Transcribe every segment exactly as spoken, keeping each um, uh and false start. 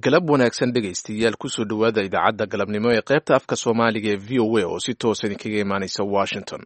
galab wanaagsan dhegaystayaal kusoo dhowaada idaacadda galabnimo ee qaybta afka soomaaliga ee v o a oo si toosa idinkaga imaanaysa washington.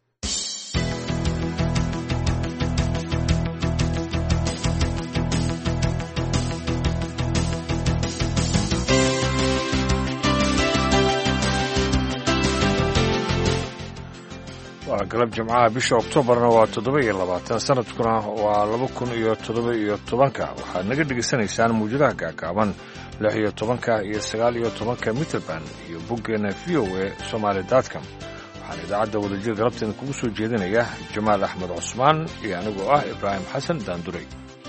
waa galab jimcaha bisha oktoobarna waa toddoba iyo labaatan sanadkuna waa laba kun iyo toddoba iyo tobanka waxaad naga dhegaysanaysaan muujadaha gaagaaban lix iyo tobanka iyo sagaal iyo tobanka mitrband iyo boggeena v o a somaali dotcom waxaan idaacadda wadajir galabteena kugu soo jeedinaya jamaal axmed cusmaan iyo anigoo ah ibraahim xasan daanduray.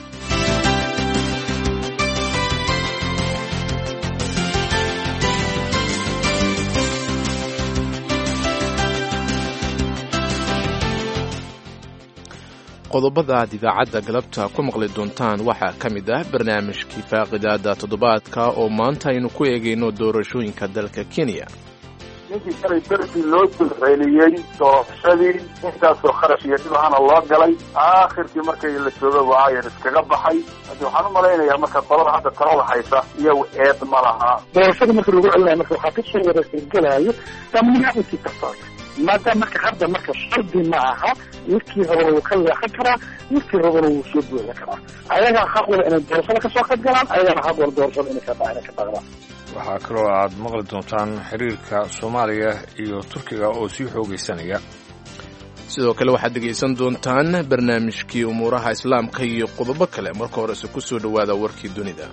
qodobada aad idaacadda galabta ku maqli doontaan waxaa ka mid ah barnaamijkii faaqidaada toddobaadka oo maanta aynu ku eegayno doorashooyinka dalka Kenya. ninkii shalay darbii loo dulceeliyey doorashadii intaasoo kharash iyo dhibahana loo galay aakhirkii markay la jooga waayan iskaga baxay hadda waxaan u malaynayaa marka qolada hadda talada haysa iyagu eed ma laha doorashada marka lagu celinayo marka waxaa kasoo wareegelayo damniyaadkii kasoo maadaama marka hadda marka shardi ma aha midkii horena wuu ka leexan karaa midkii horena wuu soo buuxin karaa ayagaa xaq wada inay doorashada kasoo qayb galaan ayagana xaq wada doorashada inay ka inay ka dhaqmaan. waxaa kaloo aad maqli doontaan xiriirka soomaaliya iyo turkiga oo sii xoogaysanaya. sidoo kale waxaad dhegaysan doontaan barnaamijkii umuuraha islaamka iyo qodobo kale. marka horese ku soo dhowaada warkii dunida.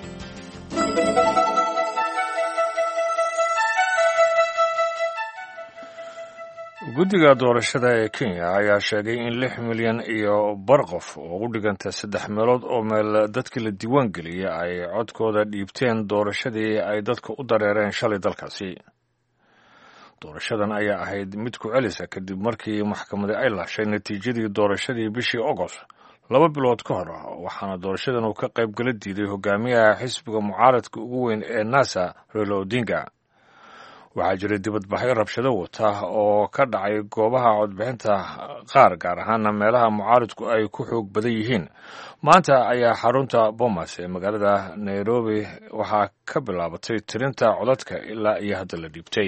guddiga doorashada ee Kenya ayaa sheegay in lix milyan iyo bar qof oo u dhiganta saddex meelood oo meel dadkii la diiwaan geliyay ay codkooda dhiibteen doorashadii ay dadka u dareereen shalay dalkaasi. doorashadan ayaa ahayd mid ku celisa kadib markii maxkamadda ay laashay natiijadii doorashadii bishii August laba bilood ka hor, waxaana doorashadan uu ka qaybgala diiday hogaamiyaha xisbiga mucaaradka ugu weyn ee NASA Raila Odinga. waxaa jiray dibadbaxyo rabshado wata oo ka dhacay goobaha codbixinta qaar, gaar ahaana meelaha mucaaradku ay ku xoog badan yihiin. maanta ayaa xarunta Bomas ee magaalada Nairobi waxaa ka bilaabatay tirinta codadka ilaa iyo hadda la dhiibtay.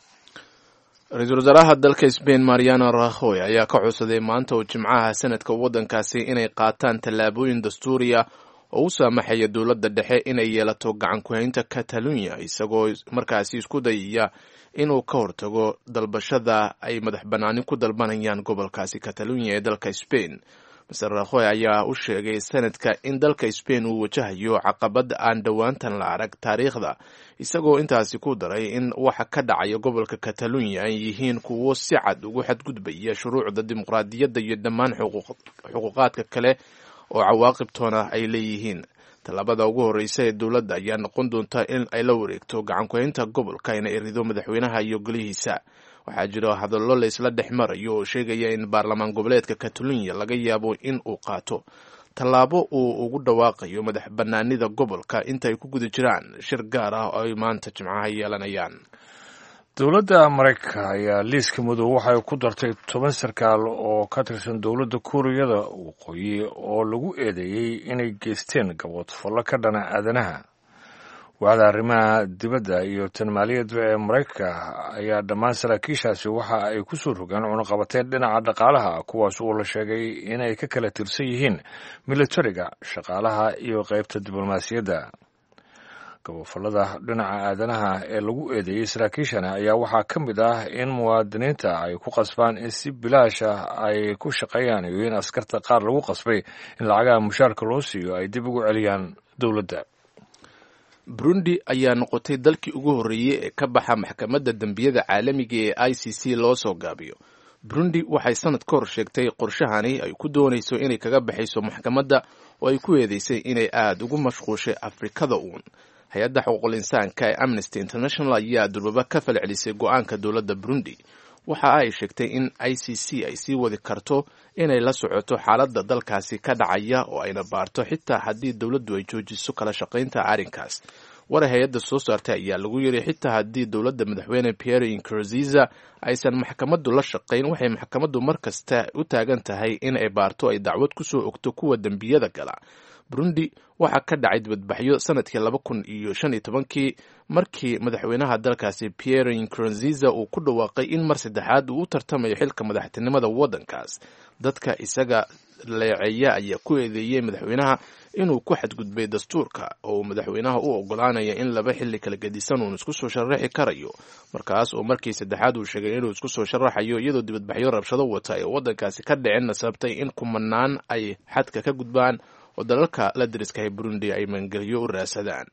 ra-iisul wasaaraha dalka Spain Mariano Rajoy ayaa ka codsaday maanta oo jimcaha sanadka waddankaasi inay qaataan tallaabooyin dastuuri ah oo u saamaxaya dowladda dhexe inay yeelato gacan ku-haynta Catalonia, isagoo markaasi isku dayaya inuu ka hortago dalbashada ay madax bannaani ku dalbanayaan gobolkaasi Catalonia ee dalka Spain. mister Rajoy ayaa u sheegay sanadka in dalka Spain uu wajahayo caqabad aan dhowaantan la arag taariikhda, isagoo intaasi ku daray in waxa ka dhacaya gobolka Catalonia ay yihiin kuwo si cad ugu xadgudbaya shuruucda dimuqraadiyadda iyo dhammaan xuquuqaadka kale oo cawaaqibtoona ay leeyihiin. tallaabada ugu horreysa ee dowladda ayaa noqon doonta in ay la wareegto gacan ku-haynta gobolka ina erido madaxweynaha iyo golihiisa. waxaa jira hadallo la isla dhex marayo oo sheegaya in baarlamaan goboleedka Catalonia laga yaabo in uu qaato tallaabo uu ugu dhawaaqayo madax bannaanida gobolka inta ay ku guda jiraan shir gaar ah oo ay maanta jimcaha yeelanayaan. dowladda Mareykanka ayaa liiska madow waxay ku dartay toban sarkaal oo ka tirsan dowladda Kuuriyada Waqooyi oo lagu eedeeyey inay geysteen gaboodfallo ka dhana aadanaha. waaxda arrimaha dibadda iyo tan maaliyadda ee Mareykanka ayaa dhammaan saraakiishaasi waxa ay ku soo rogaan cunaqabateen dhinaca dhaqaalaha, kuwaas oo la sheegay inay ka kala tirsan yihiin militariga, shaqaalaha iyo qaybta diblomaasiyadda. gaboodfallada dhinaca aadanaha ee lagu eedeeyey saraakiishana ayaa waxaa ka mid ah in muwaadiniinta ay ku qasbaan in si bilaash ah ay ku shaqeeyaan iyo in askarta qaar lagu qasbay in lacagaha mushaarka loo siiyo ay dib ugu celiyaan dowladda. Burundi ayaa noqotay dalkii ugu horreeyey ee ka baxa maxkamadda dembiyada caalamiga ee I C C loo soo gaabiyo. Burundi waxay sanad ka hor sheegtay qorshahani ay ku doonayso inay kaga baxayso maxkamadda oo ay ku eedeysay inay aad ugu mashquushay Afrikada uun. hay-adda xuquuqul insaanka ee Amnesty International ayaa durbaba ka falcelisay go'aanka dowladda Burundi. waxa ay sheegtay in I C C ay sii wadi karto inay la socoto xaaladda dalkaasi ka dhacaya oo ayna baarto xitaa haddii dowladdu ay joojiso kala shaqaynta arrinkaas. war hay-adda soo saartay ayaa lagu yiri xitaa haddii dowladda madaxweyne Pierre Nkurunziza aysan maxkamaddu la shaqayn, waxay maxkamaddu mar kasta u taagan tahay in ay baarto ay dacwad ku soo ogto kuwa dembiyada gala. burundi waxaa ka dhacay dibadbaxyo sanadkii laba kun iyo shan iyo tobankii markii madaxweynaha dalkaasi Pierre Nkurunziza uu ku dhawaaqay in mar saddexaad uu u tartamayo xilka madaxtinimada waddankaas. dadka isaga leeceeya ayaa ku eedeeyey madaxweynaha inuu ku xadgudbay dastuurka oo madaxweynaha u ogolaanaya in laba xilli kala gedisan uun isku soo sharaxi karayo, markaas oo markii saddexaad uu sheegay inuu isku soo sharaxayo iyadoo dibadbaxyo rabshado wata ee waddankaasi ka dhiceenna sababtay in kumanaan ay xadka ka gudbaan oo dalalka la deriskahay Burundi ay maangelyo u raasadaan.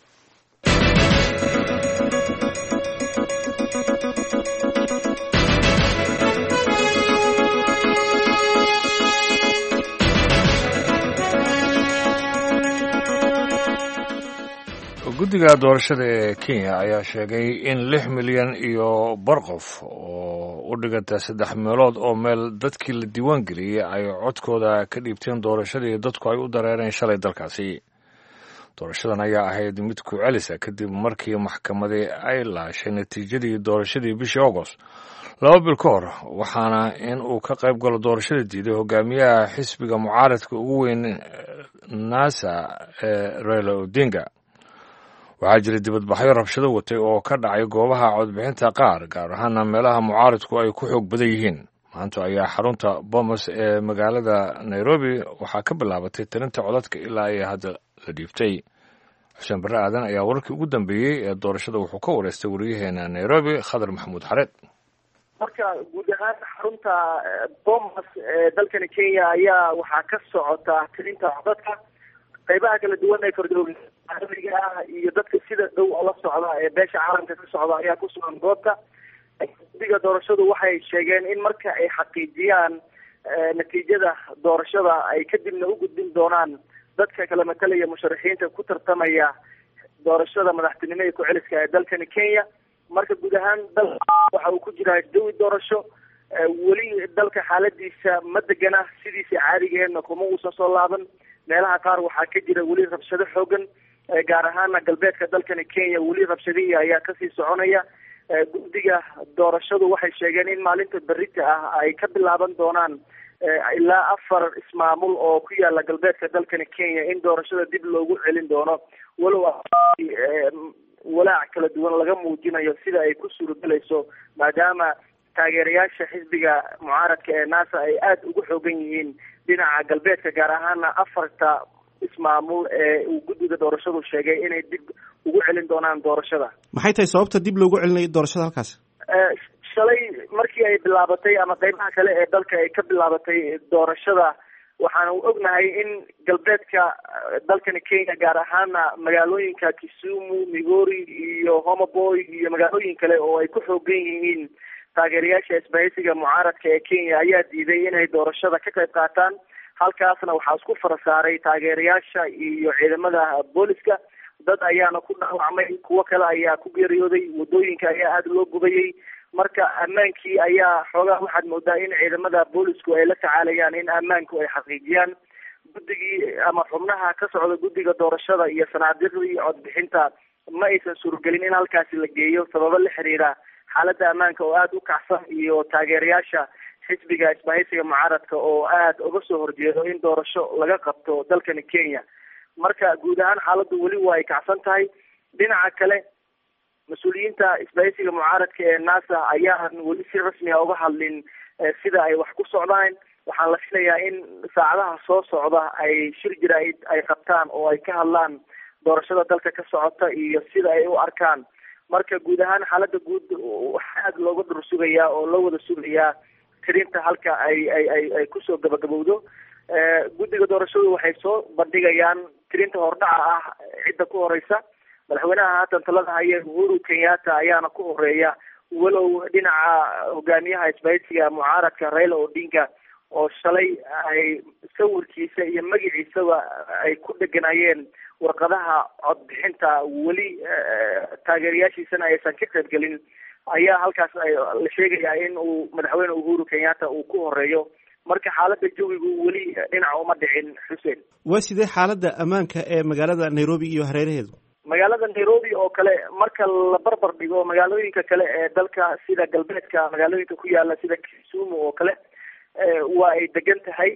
guddiga doorashada ee Kenya ayaa sheegay in lix milyan iyo bar qof oo u dhiganta saddex meelood oo meel dadkii la diiwaan geliyey ay codkooda ka dhiibteen doorashadii dadku ay u dareereen shalay dalkaasi. doorashadan ayaa ahayd mid ku celisa kadib markii maxkamadii ay laashay natiijadii doorashadii bishii August laba bil ka hor, waxaana in uu ka qayb galo doorashada diiday hogaamiyaha xisbiga mucaaradka ugu weyn NASA ee Raila Odinga. waxaa jiray dibadbaxyo rabshado watay oo ka dhacay goobaha codbixinta qaar, gaar ahaana meelaha mucaaradku ay ku xoog badan yihiin. maanta ayaa xarunta Bomas ee magaalada Nairobi waxaa ka bilaabatay tirinta codadka ilaa ay hadda la dhiibtay. xuseen barre aadan ayaa wararkii ugu dambeeyey ee doorashada wuxuu ka wareystay wariyaheena Nairobi Khadar Maxamuud Xareed. marka guud ahaan xarunta Bomas ee dalkani Kenya ayaa waxaa ka socota tirinta codadka. qaybaha kala duwan ee kordhowga caalamiga ah iyo dadka sida dhow la socda ee beesha caalamka ka socda ayaa ku sugan goobta. guddiga doorashadu waxay sheegeen in marka ay xaqiijiyaan natiijada doorashada ay kadibna u gudbin doonaan dadka kala matalaya musharaxiinta ku tartamaya doorashada madaxtinimo ee ku-celiska ee dalkani Kenya. marka guud ahaan dalka waxa uu ku jiraa jawi doorasho. weli dalka xaaladiisa ma degana sidiisa caadigeena kuma uusan soo laaban. meelaha qaar waxaa ka jira weli rabshado xoogan, gaar ahaana galbeedka dalkani Kenya weli rabshadihii ayaa kasii soconaya. guddiga doorashadu waxay sheegeen in maalinta berrita ah ay ka bilaaban doonaan ilaa afar ismaamul oo ku yaala galbeedka dalkani Kenya in doorashada dib loogu celin doono, walow walaac kala duwan laga muujinayo sida ay ku suurogelayso maadaama taageerayaasha xisbiga mucaaradka ee NASA ay aada ugu xoogan yihiin dhinaca galbeedka, gaar ahaana afarta ismaamul ee uu guddiga doorashadu sheegay inay dib ugu celin doonaan doorashada. maxay tahay sababta dib loogu celinayo doorashada halkaas? shalay markii ay bilaabatay ama qaybaha kale ee dalka ay ka bilaabatay doorashada, waxaanu ognahay in galbeedka dalkani Kenya gaar ahaana magaalooyinka Kisumu, Migori iyo Homa Bay iyo magaalooyin kale oo ay ku xoogan yihiin taageerayaasha isbahaysiga mucaaradka ee Kenya ayaa diiday inay doorashada ka qayb qaataan. halkaasna waxaa isku farasaaray taageerayaasha iyo ciidamada booliska. dad ayaana ku dhaawacmay, kuwo kale ayaa ku geeriyooday, wadooyinka ayaa aada loo gubayay. marka ammaankii ayaa xoogaa waxaad moodaa in ciidamada boolisku ay la tacaalayaan in ammaanku ay xaqiijiyaan. guddigii ama xubnaha ka socda guddiga doorashada iyo sanaadiiqdii codbixinta ma aysan suuragelin in halkaasi la geeyo sababo la xiriira xaaladda ammaanka oo aada u kacsan iyo taageerayaasha xisbiga isbahaysiga mucaaradka oo aada uga soo horjeedo in doorasho laga qabto dalkani Kenya. marka guud ahaan xaaladdu weli waa ay kacsan tahay. dhinaca kale mas-uuliyiinta isbahaysiga mucaaradka ee NASA ayaan weli si rasmi ah uga hadlin sida ay wax ku socdaan. waxaan la filayaa in saacadaha soo socda ay shir jiraa'id ay qabtaan oo ay ka hadlaan doorashada dalka ka socota iyo sida ay u arkaan. marka guud ahaan xaaladda guud waxaa aada looga dhur sugayaa oo loo wada sugayaa tirinta halka ay ay ay ay kusoo gabagabowdo. guddiga doorashadu waxay soo bandhigayaan tirinta hordhaca ah cidda ku horeysa. madaxweynaha haatan talada haya Uhuru Kenyatta ayaana ku horeeya, walow dhinaca hogaamiyaha isbahaysiga mucaaradka Raila Odinga oo shalay ay sawirkiisa iyo magaciisaba ay ku dheganayeen warqadaha codbixinta weli taageerayaashiisana aysan ka qaybgelin, ayaa halkaas la sheegayaa in uu madaxweyne Uhuru Kenyatta uu ku horeeyo. marka xaaladda jawigu weli dhinaca uma dhicin. Xuseen, waa sidee xaaladda ammaanka ee magaalada Nairobi iyo hareeraheedu? magaalada Nairobi oo kale marka la barbar dhigo magaalooyinka kale ee dalka sida galbeedka magaalooyinka ku yaala sida Kisumu oo kale waa ay degan tahay.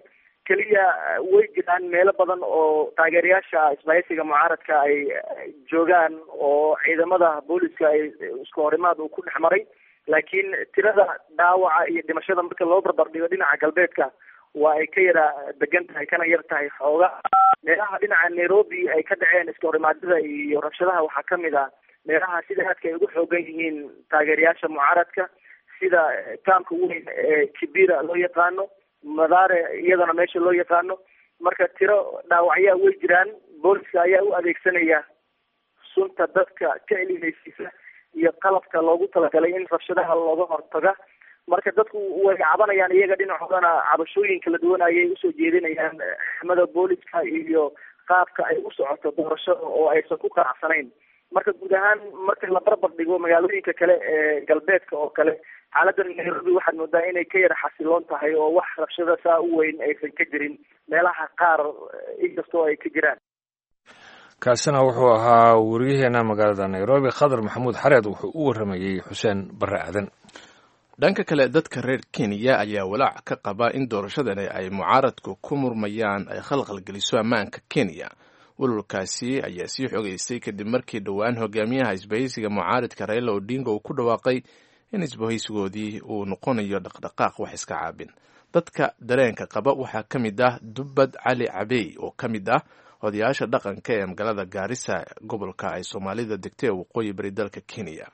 keliya way jiraan meelo badan oo taageerayaasha isbahaysiga mucaaradka ay joogaan oo ciidamada booliska ay isku horimaad uu ku dhex maray, laakiin tirada dhaawaca iyo dhimashada marka loo barbar dhigo dhinaca galbeedka waa ay ka yara degan tahay, kana yar tahay xooga. meelaha dhinaca Nairobi ay ka dhaceen iska horimaadyada iyo rabshadaha waxaa kamid ah meelaha sida aadka ay ugu xoogan yihiin taageerayaasha mucaaradka, sida kaamka weyn ee Kibira loo yaqaano, Madare iyadana meesha loo yaqaano. marka tiro dhaawacyaa way jiraan, booliska ayaa u adeegsanaya sunta dadka ka elimaysiisa iyo qalabka loogu talagalay in rabshadaha looga hortaga. marka dadku way cabanayaan, iyaga dhinacoodana cabashooyin kala duwan ayay usoo jeedinayaan xamada booliska iyo qaabka ay u socoto doorashada oo aysan ku qanacsanayn. marka guud ahaan marka la barbar dhigo magaalooyinka kale ee galbeedka oo kale, xaaladda Nairobi waxaad moodaa inay ka yara xasiloon tahay oo wax rabshada saa u weyn aysan ka jirin meelaha qaar inkastoo ay ka jiraan. kaasina wuxuu ahaa wariyaheena magaalada Nairobi Khadar Maxamuud Xareed, wuxuu u waramayay Xuseen Barre Aadan. dhanka kale, dadka reer Kenya ayaa walaac ka qaba in doorashadani ay mucaaradku ku murmayaan ay khalkhal geliso ammaanka Kenya. walwalkaasi ayaa sii xogeystay kadib markii dhowaan hogaamiyaha isbahaysiga mucaaradka Raila Odinga uu ku dhawaaqay in isbahaysigoodii uu noqonayo dhaqdhaqaaq wax iska caabin. dadka dareenka qaba waxaa ka mid ah Dubbad Cali Cabey oo ka mid ah odayaasha dhaqanka ee magaalada Gaarisa, gobolka ay Soomaalida degtay waqooyi bari dalka Kenya.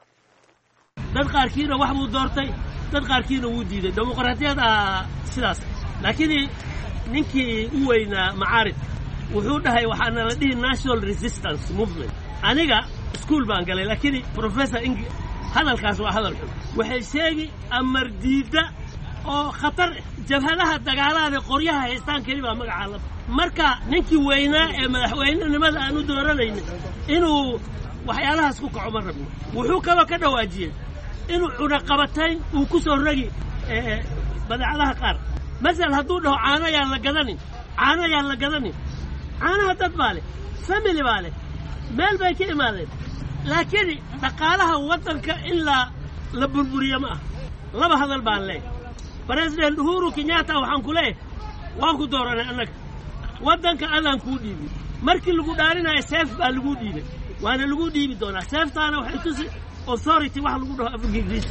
dad qaarkiina wax buu doortay, dad qaarkiina wuu diiday. dimuqraadiyada sidaas, laakiin ninkii u weynaa macaarid wuxuu dhahay waxaana la dhihi national resistance movement. aniga iskuul baan galay, laakiin professor ing hadalkaas waa hadal xun. waxay sheegi amar diida oo khatar jabhadaha dagaalada qoryaha haystaan keli baa magaca la. marka ninkii weynaa ee madaxweynenimada aanu dooranaynin inuu waxyaalahaas ku kaco ma rabno. wuxuu kaloo ka dhawaajiyey inuu cunaqabatayn uu ku soo ragi badeecadaha qaar. masal hadduu dhaho caano yaan la gadanin, caano yaan la gadanin. caanaha dad baa leh, family baa leh, meel bay ka imaadeen. laakiin dhaqaalaha waddanka in la la burburiyo ma ah. laba hadal baan leeyahay. president Uhuru Kenyatta waxaan ku leeyahay waan ku dooranay annaga, waddanka adaan kuu dhiibay. markii lagu dhaarinayo seef baa lagu dhiibay, waana lagu dhiibi doonaa. seeftaana waxay tusi authority wax lagu dhaho afka Ingiriis,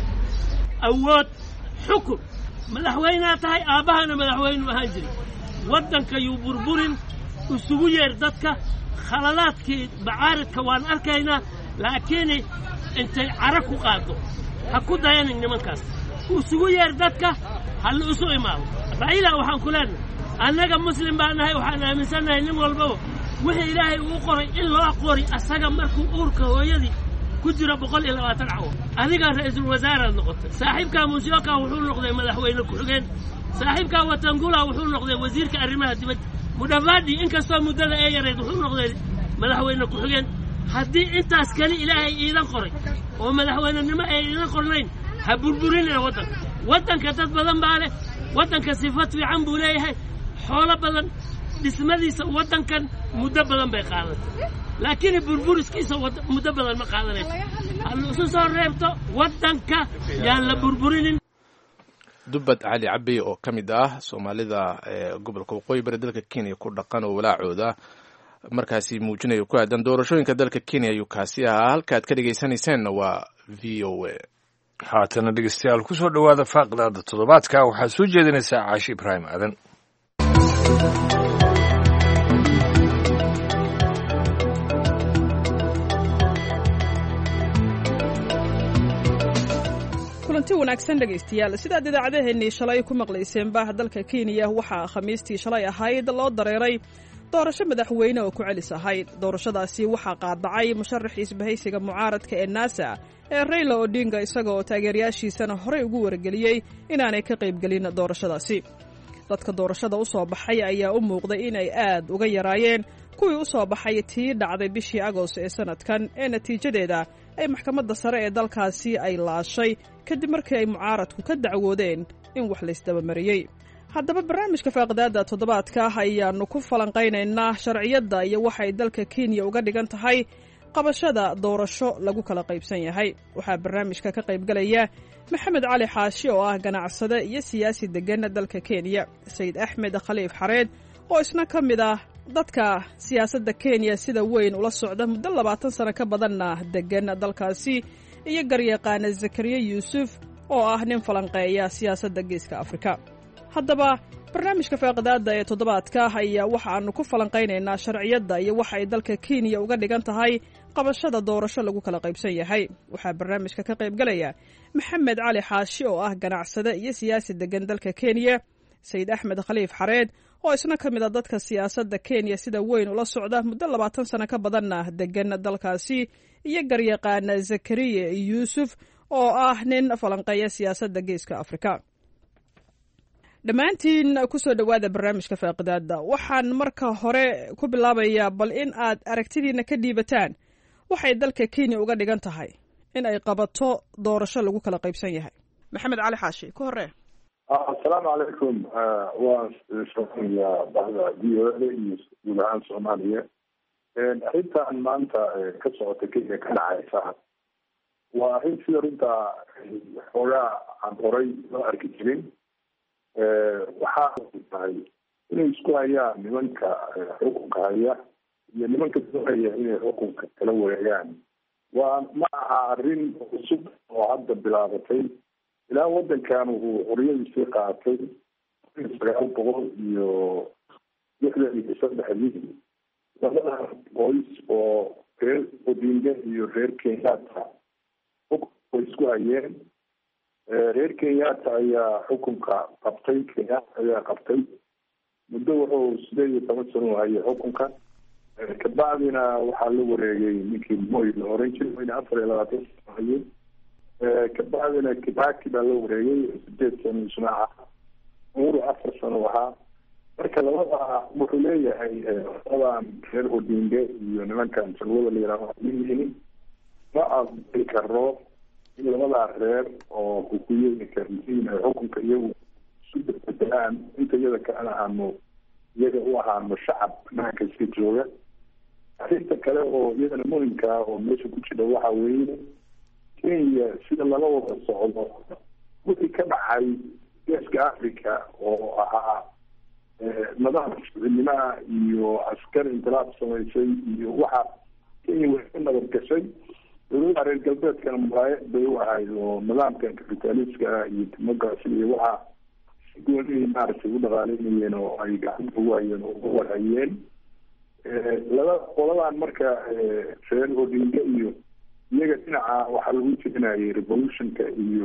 awood, xukun. madaxweynea tahay, aabbahana madaxweynu ahaan jiray. waddanka yuu burburin, isugu yeer dadka. khaladaadkii bacaaridka waan arkaynaa, laakiin intay cara ku qaado ha ku dayanin nimankaas. isugu yeer dadka, ha la isu imaado. Raila waxaan ku leenahay annaga muslim baan nahay, waxaan aaminsannahay nin walbaba wixii ilaahay uu qoray in loo qori asaga markuu uurka hooyadii ku jira boqol iyo labaatan cawo. adiga ra'iisul wasaaraad noqotay, saaxiibkaa Musyoka wuxuu noqday madaxweyne ku-xigeen, saaxiibkaa Wetangula wuxuu noqday wasiirka arrimaha dibadda, Mudavadi inkastoo muddada ay yareed wuxuu noqday madaxweyne ku-xigeen. haddii intaas kali ilaahay iidan qoray oo madaxweynenimo ay iidan qornayn, ha burburinina waddanka. waddanka dad badan baa leh, waddanka sifad fiican buu leeyahay, xoolo badan. dhismadiisa waddankan muddo badan bay qaadatay, laakiin burburiskiisa muddo badan ma qaadanayso. hal isu soo reebto waddanka yaan la burburinin. Dubbad Cali Cabey oo ka mid ah Soomaalida ee gobolka waqooyi bari dalka Kenya ku dhaqan oo walaacooda markaasi muujinayo ku aadan doorashooyinka dalka Kenya ayuu kaasi ahaa. halkaad ka dhegaysanaysaanna waa V O A. haatana dhegeystayaal ku soo dhowaada faaqdaada toddobaadka. waxaa soo jeedinaysaa Caashi Ibraahim Aadan. kulanti wanaagsan dhegaystayaal, sidaad idaacadeheennii shalay ku maqlayseenba dalka Kenya waxaa khamiistii shalay ahayd loo dareeray doorasho madaxweyne oo ku celis ahayd. doorashadaasi waxaa qaadacay musharaxii isbahaysiga mucaaradka ee NASA ee Raila Odinga, isaga oo taageerayaashiisana horey ugu wargeliyey inaanay ka qaybgelin doorashadaasi. dadka doorashada u soo baxay ayaa u muuqday inay aad uga yaraayeen kuwii u soo baxay tii dhacday bishii Agoost ee sanadkan, ee natiijadeeda ay maxkamadda sare ee dalkaasi ay laashay kadib markii ay mucaaradku ka dacwoodeen in wax laysdabamariyey. haddaba barnaamijka faaqdaada toddobaadka ayaannu ku falanqaynaynaa sharciyadda iyo waxay dalka Kenya uga dhigan tahay qabashada doorasho lagu kala qaybsan yahay. waxaa barnaamijka ka qaybgalaya maxamed cali xaashi oo ah ganacsade iyo siyaasi degan dalka Kenya, Sayid Axmed Khaliif Xareed oo isna ka mid ah dadka siyaasadda Kenya sida weyn ula socda muddo labaatan sano ka badanna degan dalkaasi, iyo garyaqaan Zakariya Yuusuf oo ah nin falanqeeya siyaasadda Geeska Afrika. haddaba barnaamijka faaqidaada ee toddobaadka ayaa waxa aanu ku falanqaynaynaa sharciyadda iyo waxa ay dalka Kenya uga dhigan tahay qabashada doorasho lagu kala qaybsan yahay. waxaa barnaamijka ka qaybgalaya maxamed cali xaashi oo ah ganacsade iyo siyaasi degan dalka Kenya, Sayid Axmed Khaliif Xareed oo isna ka mid ah dadka siyaasadda Kenya sida weyn ula socda muddo labaatan sano ka badanna degan dalkaasi, iyo garyaqaan Zakariya Yuusuf oo ah nin falanqeeya siyaasadda Geeska Afrika. dhammaantiin ku soo dhowaada barnaamijka faaqidaada. waxaan marka hore ku bilaabayaa bal in aad aragtidiina ka dhiibataan waxay dalka Kenya uga dhigan tahay in ay qabato doorasho lagu kala qaybsan yahay. maxamed cali xaashi ku horee. asalaamu calaykum. waa shaqeeya bahda v o a iyo guud ahaan Soomaaliya. arrintan maanta ka socota Kenya ka dhacaysa waa arrin sida runta xoogaa aan horay loo arki jirin. waxaa tahay inay isku hayaan nimanka xukunka haya iyo nimanka doonaya inay xukunka kala wareegaan. waa ma aha arrin cusub oo hadda bilaabatay. ilaa wadankan uu xoriyadiisii qaatay sagaal boqol iyo lixdan iyo saddexdii labada qoys oo reer Odinga iyo reer Kenyatta way isku hayeen. reer Kenyatta ayaa xukunka qabtay. Kenyatta ayaa qabtay muddo wuxuu sideed iyo toban sano hayay xukunka. kabacdina waxaa la wareegay ninkii Moi la oran jiray afar iyo labaatan sano hayay. kabacdina Kibaki baa la wareegay sideed sano isna ah. Uhuru afar sano ahaa. marka labada wuxuu leeyahay labadan reer Odinga iyo nimankan salwada la yiraahdo yihiin ma aqbali karo in labada reer oo xukuumadda Kenya ay xukunka iyagu isu bedelaan inta iyada kana aanu iyaga u ahaano shacab naanka iska jooga. arrinta kale oo iyadana muhiimka oo meesha ku jira waxa weeye Kenya sida laga wada socdo wixii ka dhacay Geeska Afrika oo ahaa nidaam shucuurnimaha iyo askar inqilaab samaysay iyo waxa Kenya way ka nabad gashay. dowladda reer galbeedkana muraayad bay u ahayd oo nidaamkan kapitaliska iyo democracy iyo waxa si gooni maaragtay u dhaqaaleynayeen oo ay gacanta ugu hayeen oo ugu warhayeen. laba qoladan marka reer Odinga iyo iyaga dhinaca waxaa lagu jebinayay revolutionka iyo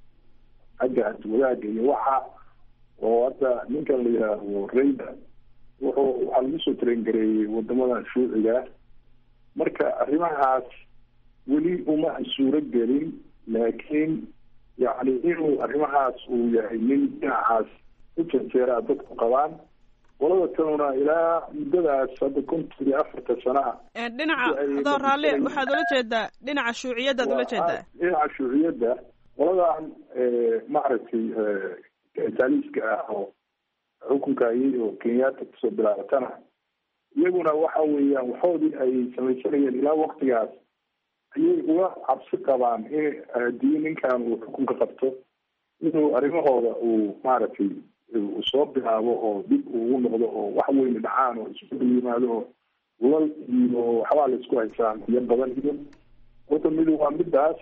xagga wadaagga iyo waxa oo hadda ninkan la yidhaahdo Raila wuxuu waxaa lagu soo tarengareeyey wadamadan shuuciga. marka arrimahaas weli uma suuro gelin, laakiin yani inuu arrimahaas uu yahay nin dhinacaas u janjeeraa dadku qabaan. qolada kanuna ilaa muddadaas hadda konton iyo afarta sana dhinaca adoo raalle waxaad ula jeedaa dhinaca shuuciyaddaad ula jeedaa dhinaca shuuciyadda qoladan maaragtay taaliiska ah oo xukunka ayay oo Kenyatta kusoo bilaabatana iyaguna waxa weeyaan waxoodii ay samaysanayeen ilaa waqtigaas ayay uga cabsi qabaan in haddii ninkan uu xukunka qabto inuu arrimahooda uu maaragtay uu soo bilaabo oo dib ugu noqdo oo wax weyn dhacaan oo isku yimaado oo lal iyo waxbaa la isku haysaan iyo badan iyo horta mid waa midaas.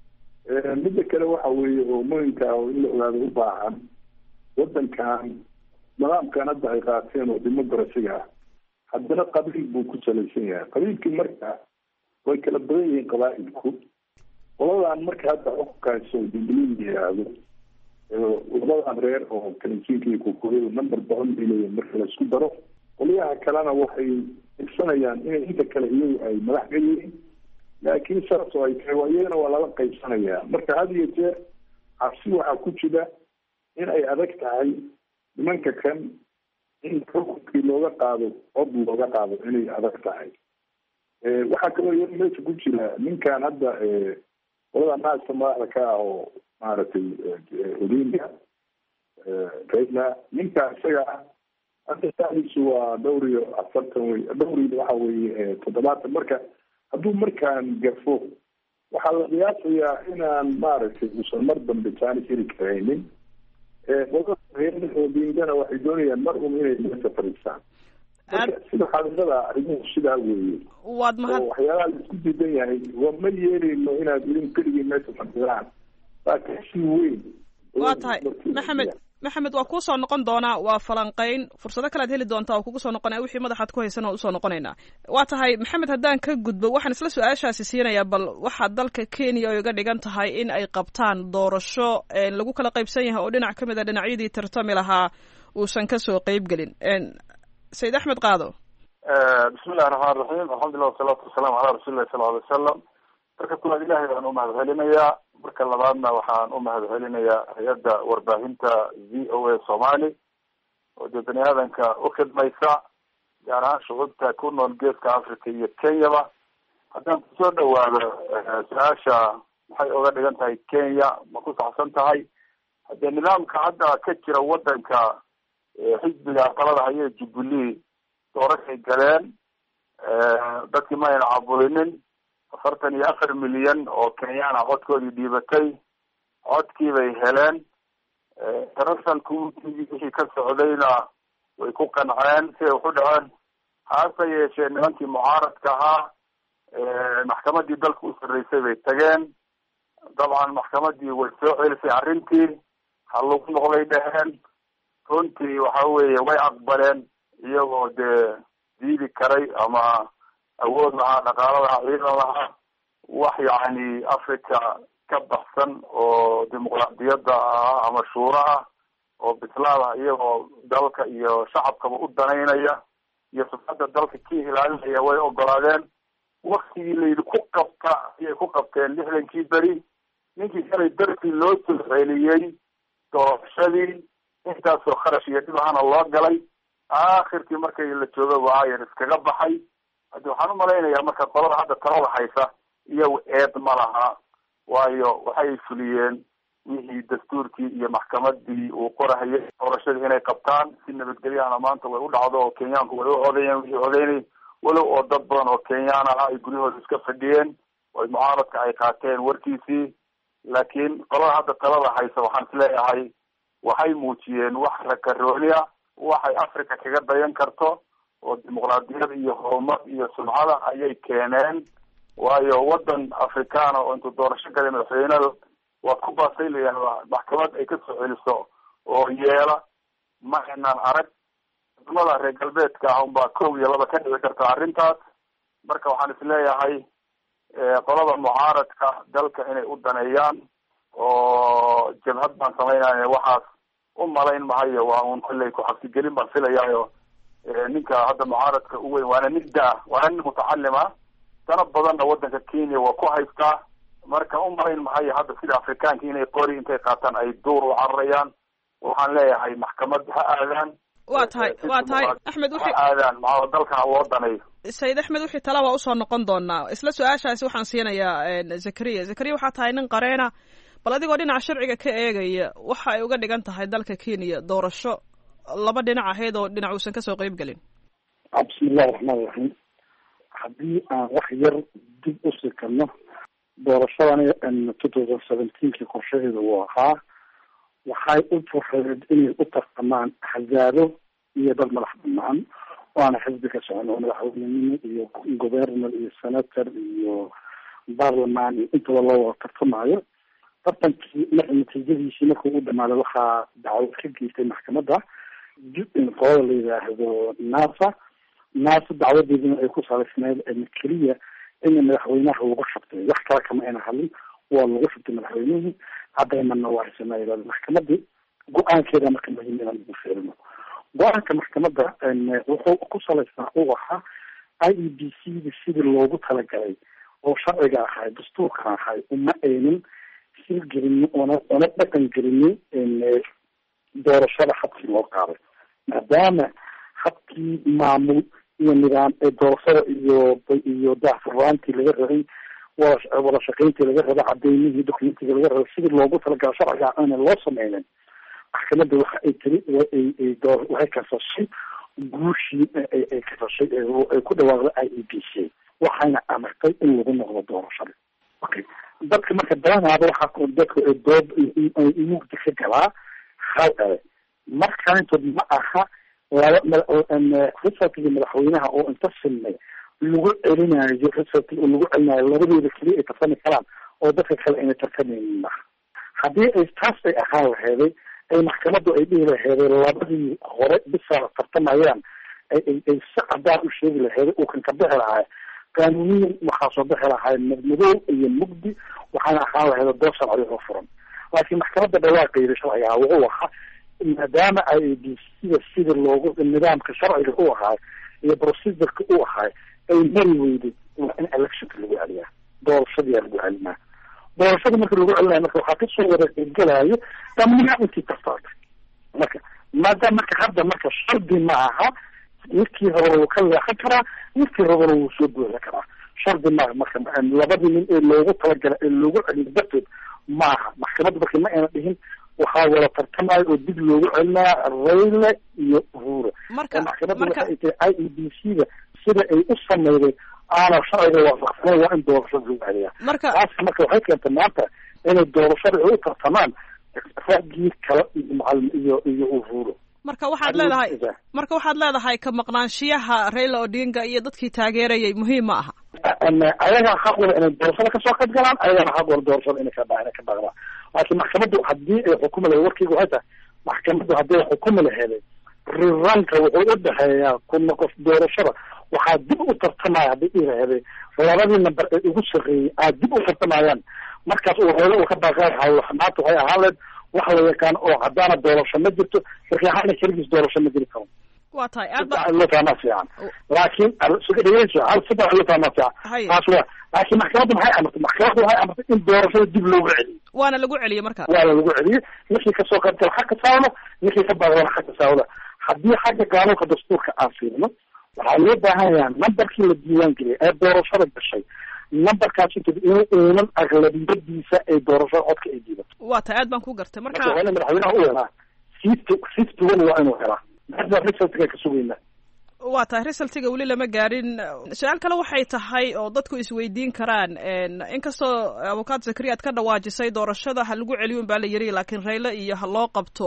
midda kale waxa weeye oo muhiimka oo in la ogaado u baahan wadankan nidaamkan hadda ay qaateen oo dimuqraasiga ah haddana qabiil buu ku salaysan yahay. qabiilkii marka way kala badan yihiin qabaa'ilku. qoladan marka hadda xukunkaas oo dingiliin yiraahdo labadan reer oo kalinjiinka iyo kukuuyadu number badan bay leeyihiin marka la isku daro. qolyaha kalena waxay igsanayaan inay inta kale iyagu ay madax ka yihiin, laakiin saas oo ay tahay waa iyagana waa lala qaybsanayaa. marka had iyo jeer cabsi waxaa ku jira in ay adag tahay nimanka kan in xukunkii looga qaado cod looga qaado inay adag tahay. waxaa kaloo iyada meesha ku jira ninkan hadda qolada naasta madaxda ka ah oo maaragtay Odinga Raila ninka isaga hadda taadiisu waa dhowr iyo afartan wey dhowr iyo waxa weeye toddobaatan. marka hadduu markaan gafo waxaa la qiyaasayaa inaan maaragtay usan mar dambe jaanis heli karaynin odingana waxay doonayaan mar un inay meesha fadhiistaan marka sida xaqiiqada arrimuhu sidaa weeye waad mahad waxyaalaha la isku diidan yahay waa ma yeeleyno inaad idin keligii meesha fadhidaan waa kashi weyn waa tahay maxamed maxamed waa kuusoo noqon doonaa waa falanqayn fursado kalead heli doontaa oo kugu soo noqonaya wixii madaxaad ku haysan oo usoo noqonaynaa waa tahay maxamed haddaan ka gudbo waxaan isla su-aashaasi siinayaa bal waxaa dalka kenya oo iga dhigan tahay in ay qabtaan doorasho lagu kala qaybsan yahay oo dhinac ka mid a dhinacyadii tartami lahaa uusan kasoo qeyb gelin sayid axmed qaado bismillahi raxmaan raxiim alxamdulilah wasalaatu wasalaamu calaa rasuulillahi sala alay wasalam marka kuwaad ilahay baan umahad celinayaa marka labaadna waxaan umahad celinayaa hay-adda warbaahinta v o a somali oo dee bani aadanka ukhidmaysa gaar ahaan shucuubta ku nool geeska africa iyo kenyaba haddaan kusoo dhawaado su-aasha maxay oga dhigan tahay kenya ma ku saxsan tahay haddee nidaamka hadda ka jira wadanka xisbiga talada haye jubilee doorashay galeen dadkii ma ayna caburinin afartan iyo afar milyan oo kenyaan ah codkoodii dhiibatay codkii bay heleen international communitygii wixii ka socdayna way ku qanceen siday waxu dhaceen hase yeeshee nimankii mucaaradka ahaa maxkamadii dalka u sarreysay bay tageen dabcan maxkamadii way soo celisay arrintii ha lagu noqday dheheen runtii waxa weeye way aqbaleen iyagoo dee diidi karay ama awood lahaa dhaqaalo lahaa ciidan lahaa wax yacni africa ka baxsan oo dimuqraadiyadda ah ama shuura ah oo bislaada iyagoo dalka iyo shacabkaba u danaynaya iyo sufcadda dalka kii ilaalinaya way ogolaadeen waktigii layidhi ku qabta ayay ku qabteen lixdankii beri ninkii shalay dartii loo soo celiyey doorashadii intaasoo kharash iyo dhib ahana loo galay aakhirkii markay la jooga waayan iskaga baxay haddi waxaan umalaynayaa marka qolada hadda talada haysa iyagu eed ma laha waayo waxay fuliyeen wixii dastuurkii iyo maxkamadii uu qorahayay doorashadii inay qabtaan si nabadgelyahana maanta way u dhacdo oo kenyaanku way u codeeyeen wixii codeynay walow oo dad badan oo kenyaan ah ay guryahooda iska fadhiyeen oo mucaaradka ay qaateen warkiisii laakiin qolada hadda talada haysa waxaan isleeyahay waxay muujiyeen wax rakarooli ah waxay africa kaga dayan karto oo dimuqraadiyada iyo horumar iyo sumcada ayay keeneen waayo wadan africana oo intuu doorasho galay madaxweynada waad ku baasaylayaa maxkamad ay kasoo celiso oo yeela ma inaan arag wadamada reer galbeedka ah unbaa kow iyo laba ka dhici karta arrintaas marka waxaan isleeyahay qolada mucaaradka dalka inay u daneeyaan oo jabhad baan samaynaya waxaas u malayn mahayo waa un kolley ku xabsigelin baan filayaayo ninka hadda mucaaradka u weyn waana nin da- waana nin mutacalim ah dana badanna wadanka kenya waa ku haystaa marka u malayn mahayo hadda sida afrikaanka inay qori intay qaataan ay duur u cararayaan waxaan leeyahay maxkamad ha aadaan waa tahay waa tahay axmed ha aadaan maa dalka ha loo daneeyo sayid axmed wixii tala waa usoo noqon doonaa isla su-aashaasi waxaan siinayaa zakariya zakariya waxaa tahay nin qareena bal adigoo dhinaca sharciga ka eegaya waxa ay uga dhigan tahay dalka kenya doorasho laba dhinac ahayd oo dhinac uusan kasoo qeyb gelin bismillahi raxmaan raxiim haddii aan wax yar dib u sikano doorashadani two thousand seventeenkii qorshaheeda uu ahaa waxay u fureed inay u tartamaan axzaabo iyo dad madax banaan waana xisbi ka socon oo madaxweynenimo iyo governor iyo senator iyo barlaman iyo intaba loo wada tartamayo tartankii natiijadiisii markuu u dhamaaday waxaa dacwad ka geystay maxkamadda qolada la yidhaahdo nasa nasa dacwadeedina ay ku salaysneed keliya in madaxweynaha lagu shubtay wax kale kama ayna hadlin waa lagu shubtay madaxweynihii cadaymana waa haysanaa maxkamadii go-aankeeda marka muhiim inaan ugu fiirino go-aanka maxkamadda wuxuu ku salaysnaa u ahaa i e b c da sidii loogu talagalay oo sharciga ahay dastuurka ahay uma aynin silgelini oona ona dhaqan gelini doorashada habkii loo qaaday maadaama habkii maamul iyo nidaam ee doorashada iyo iyo daahfurnaantii laga rabay wada wada shaqeyntii laga raba cadeymihii documentiga laga raba sidii loogu talagala sharciga aana loo sameynin maxkamadda waxa ay tiri ay waxay kasashay guushii ay kasashay ay ku dhawaaqday i e b c waxayna amartay in lagu noqdo doorashada. Okay, dadka marka badanaaba waxaa dadka dood mugdi ka galaa hal markaantood ma aha resultiga madaxweynaha oo inta silmay lagu celinayo resulti oo lagu celinayo labadooda keliya ay tartami karaan oo dadka kale inay tartamaynin maaha. haddii ay taas ay ahaan laheeday ay maxkamadu ay dhihi laheeday labadii hore bisa tartamayaan ay ay si cadaan u sheegi laheeday uu kan ka bixi lahaa qaanuuniyan waxaa soo bixi lahaa madmadow iyo mugdi waxaana ahaan laheeda dood sharci oo furan. laakiin maxkamada dhawaaqeeda sharciga wuxuu ahaa maadaama ay sida sida loogu nidaamka sharciga u ahaa iyo procedureka u ahaa ay mari weyday waa in electionka lagu celiyaa doorashadii lagu celinaa. doorashada marka lagu celinayo marka waxaa kasoo wareegalayo dhammaan intii tartaarta marka maadaama marka hadda marka shardi ma aha ninkii hore wuu ka leexan karaa ninkii horena wuu soo buuxin karaa. shardi maaha marka labadii nin ee loogu talagala ee loogu celiyo darteed maaha. maxkamadda marka ma ayna dhihin waxaa wada tartamayo oo dib loogu celinaa Raila iyo Uhuru. marka maxkamadda waxay tahay I E B C da sida ay u sameeyeen aana sharciga waafaqsan waa in doorashada lagu celiyaa. marka taas marka waxay keentay maanta inay doorashada u tartamaan raggii kale iyo macalin iyo iyo Uhuru. marka waxaad leedahay marka waxaad leedahay ka maqnaanshiyaha Raila Odinga iyo dadkii taageerayay muhiim ma aha. ayaga xaq u leh inay doorashada kasoo qayb galaan, ayaga xaq u leh doorashada inay ka dhacaan ka dhaqmaan. laakiin maxkamaddu haddii ay xukumo lahayd warkaygu waxay tahay maxkamaddu haddii ay xukumo lahayd riranka wuxuu u dhexeeyaa kuna qof doorashada waxaa dib u tartamaya haddii ii lahayd labadii nambar ee ugu sarreeyey aad dib u tartamayaan markaas uu Raila uu ka baaqayo maanta waxay ahaan lahayd wax la yaqaan oo haddaana doorasho ma jirto saxiixana keligiis doorasho ma jiri karo. waa tahay aad ba loo fahmaa fiican laakiin suga dhegeyso hal saddex loo fahmaa fiican taas waa laakiin maxkamaddu maxay amartay maxkamaddu waxay amartay in doorashada dib loogu celiyo waana lagu celiyey markaa waana lagu celiyey ninkii kasoo qaybgala xagga saawda ninkii ka baaqdana xagga saawda. haddii xagga qaanuunka dastuurka aan fiirino waxaa loo baahan yahay nambarkii la diiwaan geliyay ee doorashada gashay nambarkaas inta inuu uunan aqlabiyadiisa ay doorashada codka ay diibato. waa tahay aad baan ku gartay marka waa in madaxweynaha u helaa fifty fifty one waa inuu helaa hadda resultiga ka sugayna. waa tahay resultiga weli lama gaarin. su-aal kale waxay tahay oo dadku isweydiin karaan inkastoo abukaad Zakariya aad ka dhawaajisay doorashada ha lagu celiyo baa la yiri laakiin Raila iyo ha loo qabto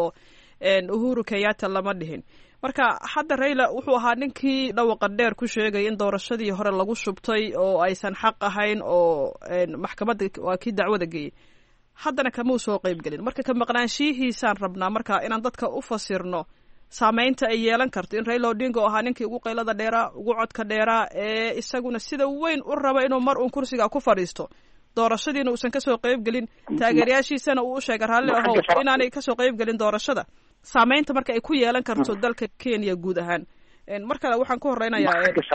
Uhuru Kenyatta lama dhihin. marka hadda Raila wuxuu ahaa ninkii dhawaqa dheer ku sheegay in doorashadii hore lagu shubtay oo aysan xaq ahayn oo maxkamadda waa kii dacwada geeyey haddana kama soo qayb gelin. marka ka maqnaanshihiisaan rabnaa marka inaan dadka u fasirno saameynta ay yeelan karto in Raila Odinga oo ahaa ninkii ugu qaylada dheeraa ugu codka dheeraa ee isaguna sida weyn u raba inuu mar uun kursiga ku fadhiisto doorashadiina uusan kasoo qayb gelin taageerayaashiisana uu u sheegay raalli ahow inaanay kasoo qayb gelin doorashada saameynta marka ay ku yeelan karto dalka Kenya guud ahaan. mar kale waxaan ku horeynayaa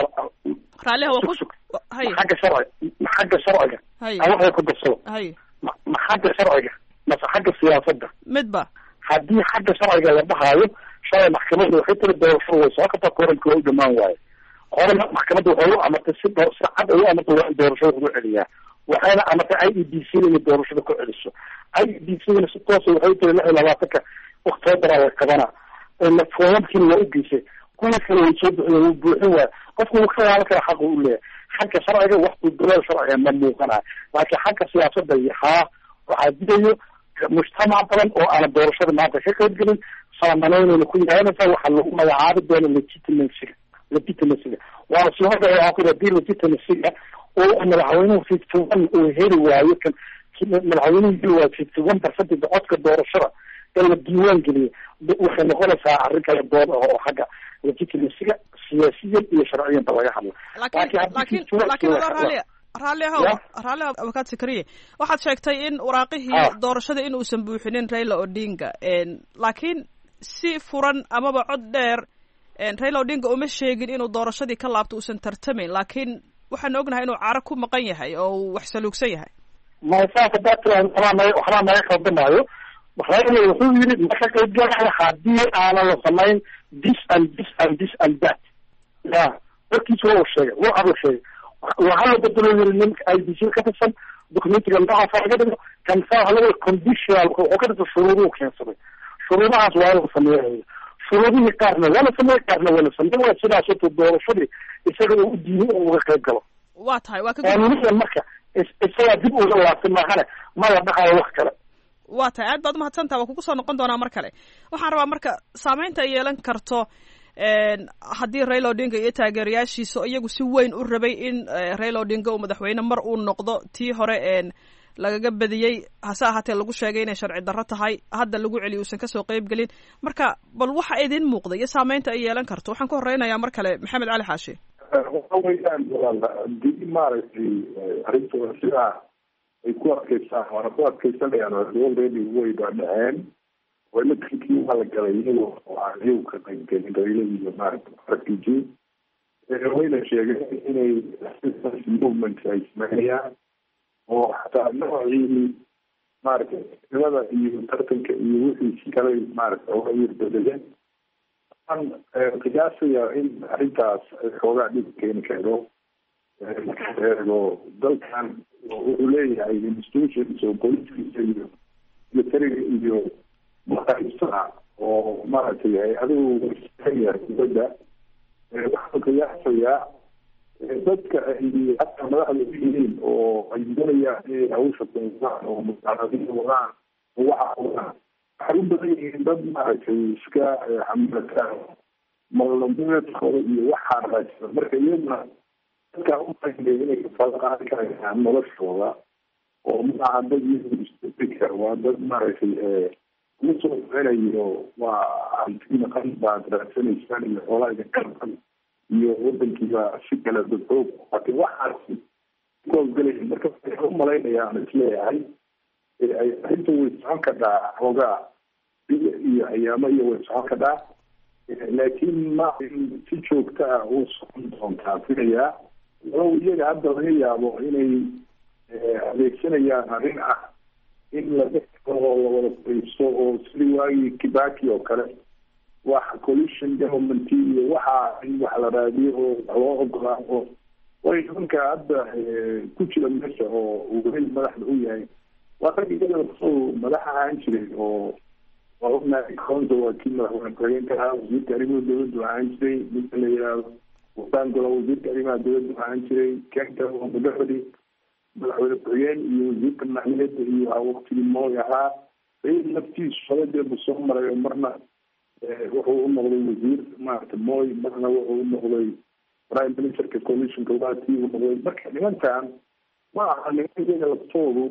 raalliha waa ku hay xagga sharci xagga sharciga waxay ku dasoo hay ma xagga sharciga ma xagga siyaasadda midba haddii xagga sharciga la dhahayo shalay maxkamadda waxay tiri doorashada way soo qabtaa koranka way u dhamaan waaye horena maxkamadda waxay u amartay si si cad ay u amartay waa in doorashada lagu celiyaa waxayna amartay I E B C inay doorashada ku celiso. I E B C na si toos waxay tiri lix iyo labaatanka October la qabana in foomkii waa u geysay kuna kale way soo bixiyeen wuu buuxin waay qofku wuu ka waalan karaa xaq uu leeyahay. xagga sharciga waqti dowlad sharciga ma muuqanayo laakiin xagga siyaasadda iyo haa waxaa jidayo mujtamac badan oo aan doorashada maanta ka qayb gelin saamaynayna ku yahaynaysa waxaa lagu magacaabi doona legitimacy legitimacy waa soo hada waxaa ku yidhi legitimacy oo madaxweynuhu fifty one uu heli waayo kan madaxweynuhu heli waayo fifty one percentage codka doorashada in la diiwaan geliyo waxay noqonaysaa arrin kala dood oo xagga legitimacyga siyaasiyan iyo sharciyan ba laga hadlo. laakiin laakiin raalli raalli ahow raalli abukaad Zakariya waxaad sheegtay in waraaqihii doorashada in uusan buuxinin Raila Odinga laakiin si furan amaba cod dheer Raila Odinga uma sheegin inuu doorashadii ka laabto uusan tartamayn laakiin waxaan ognahay inuu cara ku maqan yahay oo wax saluugsan yahay. ma saaka dadka waxaa naga khaldamayo Raila wuxuu yiri ma ka qayb galay haddii aanan la samayn this and this and this and that. ya warkiisu waa sheegay waa abu sheegay waxaa la bedelo yiri ninka I E B C ka tirsan dokumentiga laga faa'iido kan saa halaga conditional oo ka tirsan shuruudo keensaday shuruudahaas waa la sameeyay shuruudihii qaarna waa la sameeyay qaarna waa la sameeyay sidaas oo doorashadii isaga uu diiday oo uga qayb galo waa tahay waa ka aaminada marka isagaa dib uga laabtay maahane mala dhacayo wax kale waa tahay aad baad umahadsantaha waa kugu soo noqon doonaa mar kale waxaan rabaa marka saameynta ay yeelan karto haddii Raila Odinga iyo taageerayaashiisa iyagu si weyn u rabay in Raila Odinga uu madaxweyne mar uu noqdo tii hore lagaga badiyey hase ahaatee lagu sheegay inay sharci darro tahay hadda lagu celiyo uusan kasoo qayb gelin marka bal waxa idin muuqda iyo saameynta ay yeelan karto waxaan ku horeynayaa mar kale maxamed cali xaashi waxa weeyaan dib maaragtay arrintooda sidaa ay ku adkeystaan waana ku adkeysanayaan already way baa dhaceen waylakinkii waa la galay iyagoo aan iyagu ka qayb gelin Raila iyo maaragtay aragtiji wayna sheegeen inay movement ay sameeyaan oo xataa noocii maaragtay nabada iyo tartanka iyo wixii si kale maaragtay uga yirbedeleen aan qiyaasaya in arrintaas xoogaa dhib keeni karo dalkan wuxuu leeyahay institutions oo booliskiisa iyo militariga iyo maqaybsana oo maaragtay hay-aduhu wayahay dibadda waxaan qiyaasayaa dadka ay hataa madaxda u yihiin oo ay doonayaan inay hawsha kunsaan oo musaaradiin wadaan oo waxa wadaan waxay u badan yihiin dad maaragtay iska xamalataan malnameedkooda iyo waxaa raajisa marka iyaduna dadkaa u fahiday inay kafala qaadi karayaan noloshooda oo maaha dad iyagu isbika waa dad maaragtay kuma soo celinayo waa hanti naqan baad raadsanaysaan iyo xoolaa idinka naqan iyo wadankiiba si kale dadxoog laakiin waxaasi kuhawlgelaya marka waxaan u malaynayaa aan isleeyahay ay arrinta way socon kadhaa xoogaa biyo iyo ayaamo iyo way socon kadhaa laakiin ma si joogta ah u socon doontaa filayaa walow iyaga hadda laga yaabo inay adeegsanayaan arrin ah in la dhexo oo lawada fadhiisto oo sidii waagii kibaki oo kale wax coalition government iyo waxa in wax la raadiyo oo loo ogolaa oo way nimanka hadda ku jira meesha oo uu weli madaxda u yahay waa rag iyada soo madax ahaan jiray oo waa ognahay counta waa kii madaxweyne ku-xigeenka ahaa wasiirka arrimaha dowladda ahaan jiray ninka la yidhaahdo wasaangola wasiirka arrimaha dowladda ahaan jiray kenta oo magafadi madaxweyne ku-xigeen iyo wasiirka maaliyadda iyo waqtigii mooy ahaa naftiisu shaqadeebu soo maray oo marna wuxuu u noqday wasiir maaragtay mooy marna wuxuu u noqday prime ministerka coalitionka waa tii u noqday marka nimankan ma aha nimankeeda laftoodu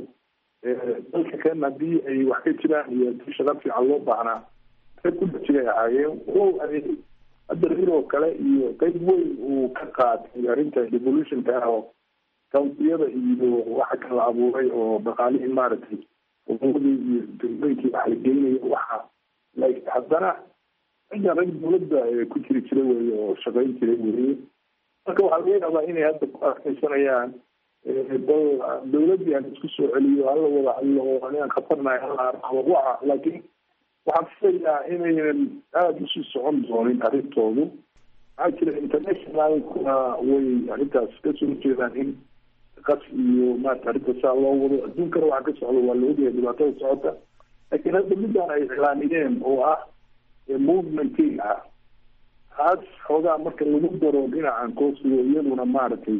dalka kan haddii ay wax ka jiraan iyo hadii shaqa fiican loo baahnaa qayb ku dhajigay ahaayeen walow ay hadda rir oo kale iyo qayb weyn uu ka qaatay arrinta devolutionka ah oo countiyada iyo waxa kala abuuray oo dhaqaalihii maaragtay umadii iyo dowlooyinkii wax la geynayo waxa like haddana cidda rag dowladda ku jiri jira weye oo shaqayn jira weye marka waxaa laga yaabaa inay hadda ku adkeysanayaan bal dowladdii aan isku soo celiyo hala wada hadlo oo anigaan khatarnahay hala arabo waxa laakiin waxaan filayaa inaynan aada usii socon doonin arrintoodu maxaa jira internationalkuna way arrintaas kasoo jeedaan in qas iyo maarata arrinta saa loo wado adduunkana waxa ka socda waa la ogyahay dhibaatada socota laakiin hadda midaan ay iclaamiyeen oo ah movementing ah taas xoogaa marka lagu daro dhinacan koosigo iyaduna maaragtay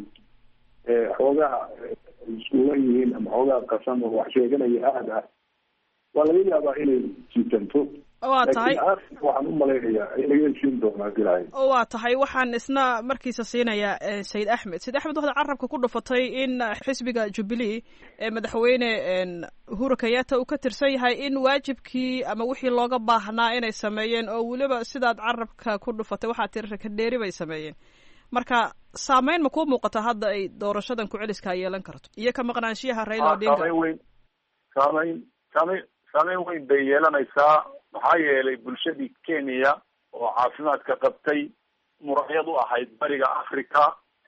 xoogaa iskuulan yihiin ama xoogaa qasan oo wax sheeganaya aada ah waa laga yaabaa inay jiitanto waa tahay waxaan u malaynayaa in laga heshiin doonaa dilaahay waa tahay waxaan isna markiisa siinayaa sayid axmed sayid axmed waxaad carabka ku dhufatay in xisbiga jubilee ee madaxweyne uhuru kenyatta uu ka tirsan yahay in waajibkii ama wixii looga baahnaa inay sameeyeen oo weliba sidaad carabka ku dhufatay waxaa tiri rakadheeri bay sameeyeen marka saameyn ma kuu muuqata hadda ay doorashadan ku-celiskaa yeelan karto iyo ka maqnaanshiyaha Raila Odinga saameyn weyn saameyn saameyn saameyn weyn bay yeelanaysaa maxaa yeelay bulshadii Kenya oo caafimaadka qabtay muraayad u ahayd bariga Africa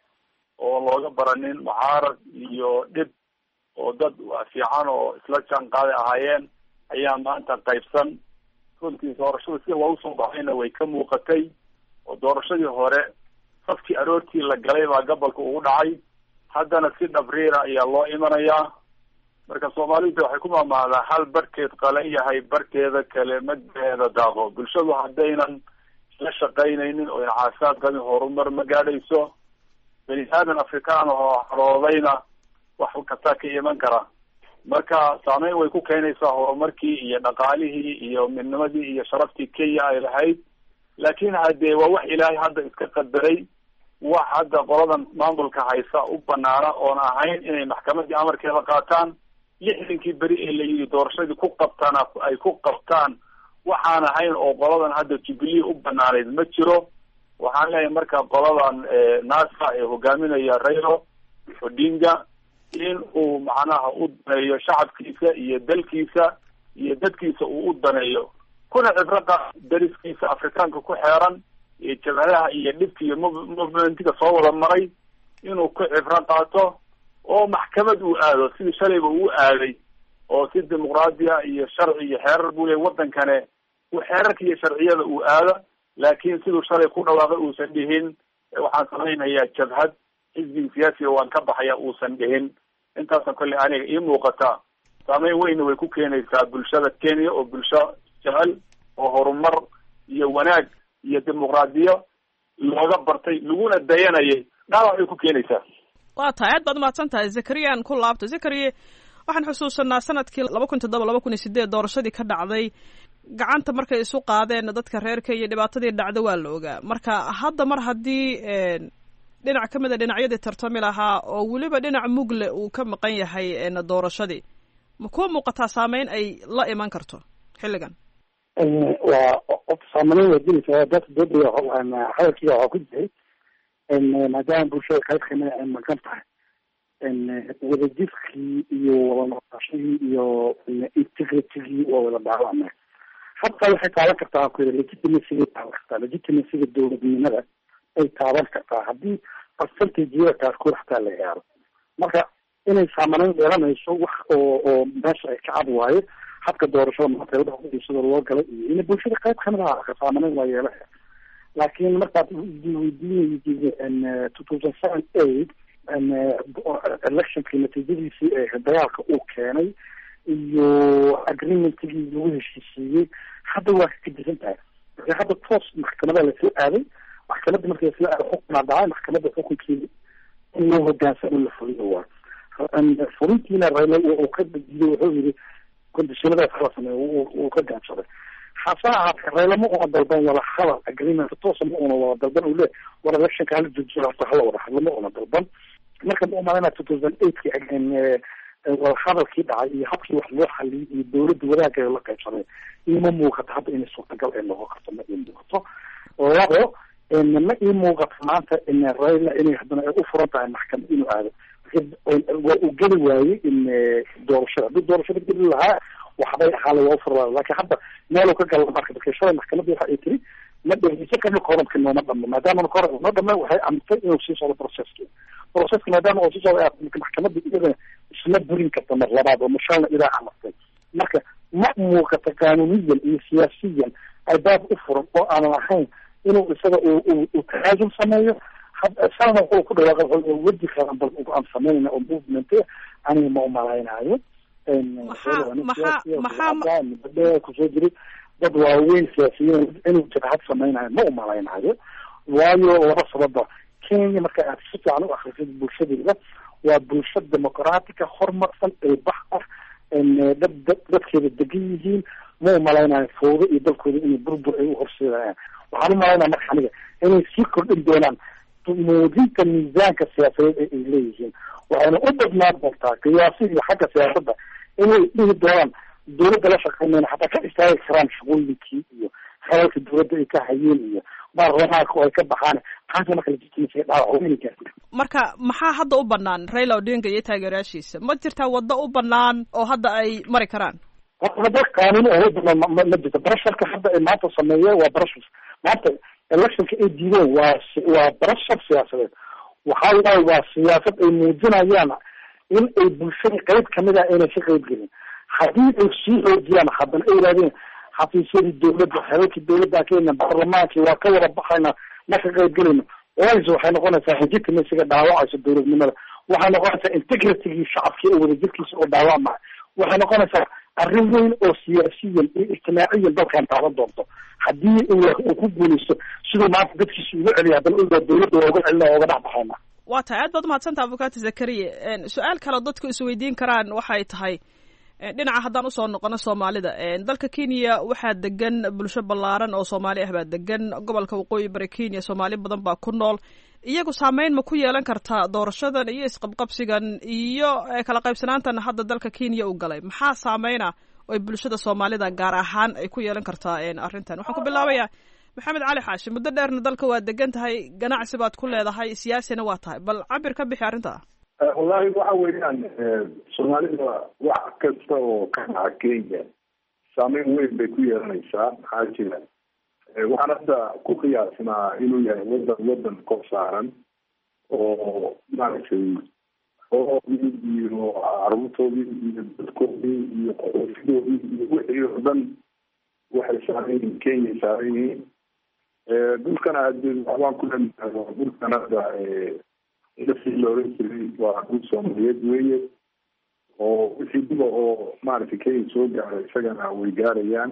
oo looga baranin mucaarad iyo dhib oo dad fiican oo isla jaan qaaday ahaayeen ayaa maanta qaybsan runtii doorashada si waa usoo baxayna way ka muuqatay oo doorashadii hore safkii aroortii la galay baa gobolka ugu dhacay haddana si dhabriira ayaa loo imanayaa marka Soomaalidu waxay ku maamaadaa hal barkeed qalan yahay barkeeda kale madbeeda daaqo bulshadu haddaynan la shaqaynaynin oo caafimaad qabin horumar ma gaadhayso bani aadan afrikaan oo xoroodayna wax kastaa ka iman kara. marka saameyn way ku keenaysaa horumarkii iyo dhaqaalihii iyo midnimadii iyo sharaftii Kenya ay lahayd. laakiin haddee waa wax ilaahay hadda iska qadaray, wax hadda qoladan maamulka haysa u banaana oon ahayn inay maxkamadii amarkeeda qaataan. lixdankii beri ee la yidhi doorashadii ku qabtaan ay ku qabtaan waxaan ahayn oo qoladan hadda Jubilee u banaanayd ma jiro. waxaan leeyahay marka qoladan NASA ee hogaaminaya Raila Odinga in uu macnaha u daneeyo shacabkiisa iyo dalkiisa iyo dadkiisa uu u daneeyo, kuna cibraqa dariskiisa afrikaanka ku xeeran iyo jabhadaha iyo dhibka iyo movementiga soo wada maray inuu ku cibro qaato oo maxkamad uu aado sidii shalayba uu aaday, oo si dimuqraadiya iyo sharci iyo xeerar buu leeyahay wadankane uu xeerarka iyo sharciyada uu aado. laakiin siduu shalay ku dhawaaqay uusan dhihin waxaan samaynayaa jabhad xisbiga siyaasiga waan ka baxaya uusan dhihin. intaasna kolley aniga ii muuqata saameyn weyna way ku keenaysaa bulshada Kenya oo bulsho jecel oo horumar iyo wanaag iyo dimuqraadiyo looga bartay laguna dayanayay dhaawac ay ku keenaysaa. waa tahay aad baad umahadsan tahay Zakariya. ku laabto Zakariya, waxaan xusuusanaa sanadkii laba kun iyo toddoba laba kun iyo sideed doorashadii ka dhacday gacanta markay isu qaadeen dadka reer Kenya dhibaatadii dhacday waa la ogaa. marka hadda mar haddii dhinac ka mid a dhinacyadii tartami lahaa oo weliba dhinac mugle uu ka maqan yahay doorashadii, ma kuwa muuqataa saameyn ay la iman karto xilligan? waa saameyn waa jiraysaa. dadka dooda hadalkiiga waxaa ku jiray maadaama bulshada qayb kamid ay maqan tahay wadajirkii iyo wada noqoshadii iyo integritigii waa wada dhaawacmay. hataa waxay taaban kartaa ku yiri legitimacyga taaban kartaa legitimacyga dowladnimada ay taaban kartaa haddii percentage qaarkood hataa la gaaro. marka inay saameyn yeelanayso wax oo oo meesha ay ka cad waayo habka doorashada maanta sida loo galay iyo in bulshada qayb kamid ah ka saameyn waa yeelaya. laakiin markaad weydiinaysa two thousand seven eight electionkii natiijadiisii ee dagaalka uu keenay iyo agreementigii lagu heshiisiiyey hadda waa ka gedisan tahay. marka hadda toos maxkamada lasoo aaday, maxkamadda markii lasoo aaday xukunaa dhacay, maxkamadda xukunkeeda in loo hogaansamo la fuliyo waa fulintiina Raila uu ka diiday. wuxuu yidhi kondishinadaas hala sameeyo uu ka gaansaday. hase ahaatee Raila ma una dalban wada hadal agreement toosa ma una wada dalban uu le wada electionka hala joojiyo hata hala wada hadlo ma una dalban. marka ma umalayna two thousand eight ki wada hadalkii dhacay iyo habkii wax loo xaliyay iyo dowladda wadaaggeeda la qaybsaday ima muuqato hadda inay suurtagal ay noqon karto. ma ii muuqato. labo ma ii muuqato maanta in Raila inay haddana ay u furan tahay maxkamad inuu aado. waa uu geli waayey in doorashada haddii doorashada geli lahaa waxbay ahaale waa u furlaa. laakiin hadda meeluu ka gala marka dadka shalay maxkamadda waxa ay tiri ma dhegeysan karno koranka nooma dhamo maadaama koran noo dhame waxay amtay inuu sii socdo processki processki maadaama uu sii socdo maxkamadda iyada isla burin karta mar labaad oo mashalna idaa amartay. marka ma muuqata qaanuniyan iyo siyaasiyan albaab u furan oo aanan ahayn inuu isaga uu tanaazul sameeyo. salna wuxuu ku dhawaaqay wadi qaran bal aan sameynayna oo movement aniga ma umalaynaayo. maxaa kusoo jiray dad waaweyn siyaasiyiin inuu jabhad samaynayo ma umalaynaayo. waayo laba sababa. Kenya marka aad si fiican u akhrisid bulshadeeda waa bulsho dimuqraatika horumarsan ee bax ah dad dadkeeda degan yihiin. ma umalaynaayo fowdo iyo dalkooda inay burbur ay u horseedayaan. waxaan umalaynaya marka aniga inay sii kordhin doonaan muujinta miisaanka siyaasadeed ee ay leeyihiin. waxayna u badnaan doontaa qiyaasi iyo xagga siyaasadda inay dhihi doonaan dowladda la shaqeynayna xataa ka istaagi karaan shaqooyinkii iyo xelalka dowladda ay ka hayeen iyo baarlamaanka oo ay ka baxaan taasi marka legitimacy dhaawac weyn gaartay. marka maxaa hadda u banaan Raila Odinga iyo taageerayaashiisa? ma jirtaa waddo u banaan oo hadda ay mari karaan? waddo qaanuuni oo banaan ma jirto. barasharka hadda ay maanta sameeyeen waa barashar maanta electionka ay diideen waa waa barashar siyaasadeed. waxaa waaye waa siyaasad ay muujinayaan in ay bulshada qayb kamid ah inay ka qayb gelin. haddii ay sii xoojiyaan haddana ay yidhahdeen xafiisyadii dowladda xelalkii dowladda kenya baarlamaankii waa ka wada baxayna ma ka qayb gelayno. wayse waxay noqonaysaa legitimacyga dhaawacaysa dowladnimada. waxay noqonaysaa integritigii shacabkii oo wadajirkiisa oo dhaawacmaya. waxay noqonaysaa arrin weyn oo siyaasiyan iyo ijtimaaciyan dalkan taaban doonto haddii uu ku guuleysto siduu maanta dadkiisa uga celiya haddana dowladda waa uga celina oo uga dhex baxayna. waa tahay aad baad umahadsantaha abukaati zakariye su-aal kale dadku isweydiin karaan waxay tahay dhinaca haddaan usoo noqono soomaalida dalka kenya waxaa degan bulsho ballaaran oo soomaali ah baa degan gobolka waqooyi bari kenya soomaali badan baa ku nool iyagu saameyn ma ku yeelan kartaa doorashadan iyo isqabqabsigan iyo kala qaybsanaantan hadda dalka kenya u galay maxaa saameyna oy bulshada soomaalida gaar ahaan ay ku yeelan kartaa arrintan waxaan ku bilaabayaa maxamed cali xaashi muddo dheerna dalka waa degan tahay ganacsi baad ku leedahay siyaasina waa tahay bal cabir ka bixi arrinta wallahi waxa weeyaan soomaalida wax kasta oo ka dhaca kenya saameyn weyn bay ku yeelanaysaa maxaa jira waxaan hadda ku qiyaasnaa inuu yahay wadan wadan kor saaran oo maaragtay xooloodii iyo caruurtoodii iyo dadkoodii iyo qodofidoodii iyo wixii oo dhan waxay saaran yihiin kenya saaran yihiin dhulkana hadii waxbaan ku leenahay dhulkan hadda inasii la oran jiray waa dhul soomaaliyeed weeye oo wixii diba oo maaragtay kenya soo gaaray isagana way gaarayaan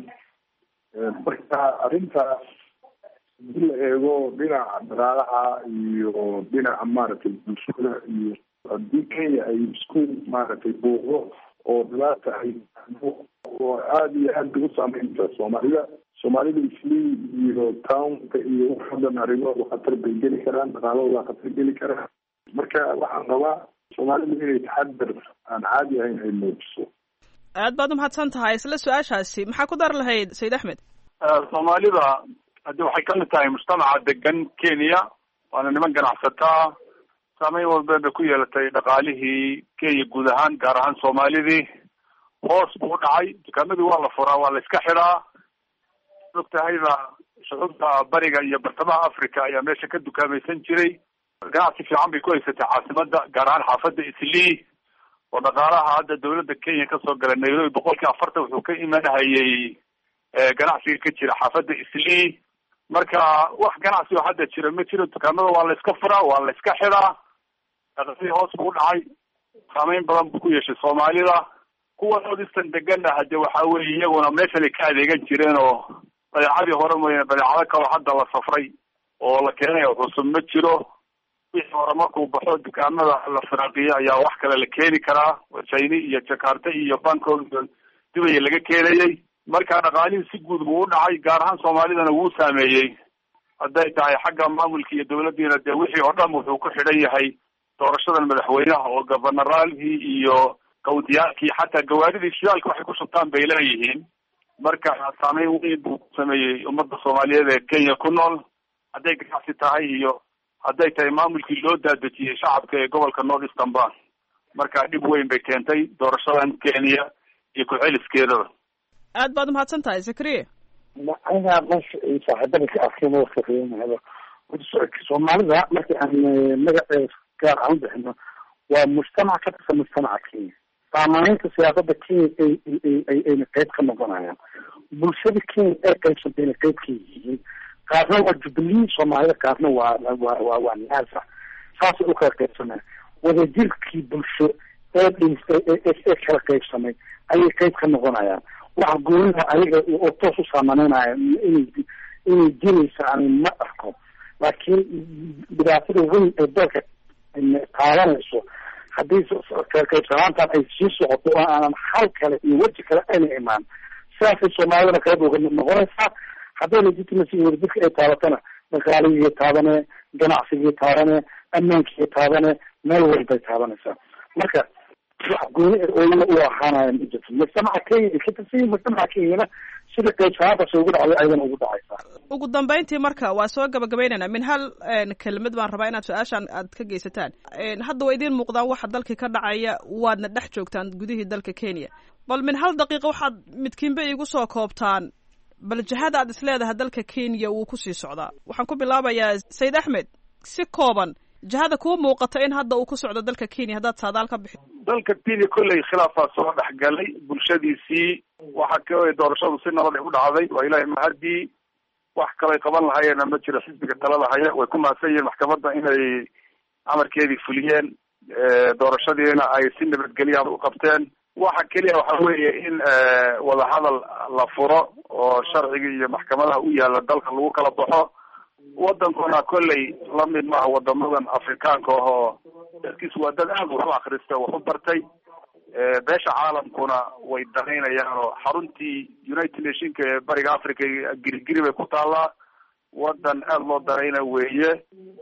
marka arrintaas hadii la eego dhinaca dhaqaalaha iyo dhinaca maaragtay bulshada iyo haddii kenya ay isku maaragtay buuqdo oo dhibaata ay oo aada iyo aad bay u saameynta soomaalida soomaalida islii iyo townka iyo waxadan arrimahooda khatar bay geli karaan dhaqaalahooda khatar geli karaan marka waxaan rabaa soomaalida inay taxadar aan caadi ahayn ay muujiso aad baad umahadsan tahay isla su-aashaasi maxaa ku dar lahayd sayid axmed soomaalida haddi waxay kamid tahay mujtamaca degan kenya waana niman ganacsataa saameyn walba bay ku yeelatay dhaqaalihii kenya guud ahaan gaar ahaan soomaalidii hoos buu dhacay dukaamadii waa la furaa waa la iska xidhaa ogtahayba shucuubta bariga iyo bartamaha africa ayaa meesha ka dukaamaysan jiray ganacsi fiican bay ku haysatay caasimada gaar ahaan xaafadda islii oo dhaqaalaha hadda dawladda kenya kasoo galay nairobi boqolkii afartan wuxuu ka imanahayay ganacsiga ka jira xaafadda islii marka wax ganacsi oo hadda jira ma jiro dukaamada waa la iska furaa waa la iska xidhaa dhaqaalihii hoos buu dhacay saameyn badan buu ku yeeshay soomaalida kuwa northeastern degana hade waxa weeye iyaguna meeshalay ka adeegan jireen oo badeecadii hore mooyane badeecado kaloo hadda la safray oo la keenay cusub ma jiro wixii hore markuu baxo dukaamada la firaaqiyo ayaa wax kale la keeni karaa china iyo jakarta iyo bangkok iyo dubay laga keenayay marka dhaqaalihii si guud buu u dhacay gaar ahaan soomaalidana wuu saameeyey hadday tahay xagga maamulka iyo dawladdiina dee wixii oo dhan wuxuu ku xidhan yahay doorashadan madaxweynaha oo gobanaraalkii iyo kawdiyaalkii xataa gawaaridii shidaalka waxay ku shubtaan bay leeyihiin marka saameyn weyn buu ku sameeyey ummadda soomaaliyeed ee kenya ku nool hadday ganacsi tahay iyo hadday tahay maamulkii loo daadejiyey shacabka ee gobolka north eastern ba marka dhib weyn bay keentay doorashadan kenya iyo ku-celiskeedaba aad baad umahadsan tahay zakariya aniga meesha saaxiibada ka arkeen oo kareemada soomaalida markii aan magaceeda gaar aan bixino waa mujtamac ka tirsan mujtamaca kenya saamaynta siyaasada kenya ay ay ayna qayb ka noqonayaan bulshada kenya ee qaybsantayna qayb ka yihiin qaarna waa jubilee soomaalida qaarna waa waa waa waa naasa saasay u kala qaybsanaya wadajirkii bulsho ee ee kala qaybsamay ayay qayb ka noqonayaan waxa goonida ayaga oo toos u saamaynaya inay inay jiraysa aan ma arko laakiin dhibaatada weyn ee dalka qaadanayso haddii qaybsanaantan ay sii socoto oo aanan hal kale iyo weji kale ayna imaan sidaasay soomaalidana qayb uga mid noqonaysaa hadday legitimacy iyo wadajirka ay taabatana dhaqaaligii taabane ganacsigii taabane ammaankii taabane meel walbay taabanaysaa marka wax gooni ooyana u ahaanaya ma jirto mujtamaca kenya ay ka tirsan yihin mujtamaca kenyana sida qaybsanaantaas ugu dhacday ayadana ugu dhacaysaa ugu dambeyntii marka waa soo gabagabeynayna min hal kelmad baan rabaa inaad su-aashaan aad ka geysataan hadda waa idiin muuqdaan waxa dalkii ka dhacaya waadna dhex joogtaan gudihii dalka kenya bal min hal daqiiqa waxaad midkiinba iigu soo koobtaan bal jihada aad isleedahay dalka kenya wuu kusii socdaa waxaan ku bilaabayaa sayid axmed si kooban jihada kuu muuqata in hadda uu ku socdo dalka kenya haddaad saadaal ka bixi dalka kenya kolley khilaafaa soo dhexgalay bulshadiisii waxa ka doorashadu si nabad ay u dhacday waa ilaahay mahadii wax kalay qaban lahayeena ma jiro xisbiga talada haya way ku mahadsan yihiin maxkamadda inay amarkeedii fuliyeen doorashadiina ay si nabadgelya u qabteen waxa keliya waxa weeye in wadahadal la furo oo sharciga iyo maxkamadaha u yaala dalka lagu kala baxo wadankuna kolley lamid maaha wadamadan afrikaanka ahoo dadkiis waa dad aad wax u akrista wax u bartay beesha caalamkuna way danaynayaan oo xaruntii United Nationska ee bariga Africa girigiri bay ku taallaa wadan aad loo darayna weeye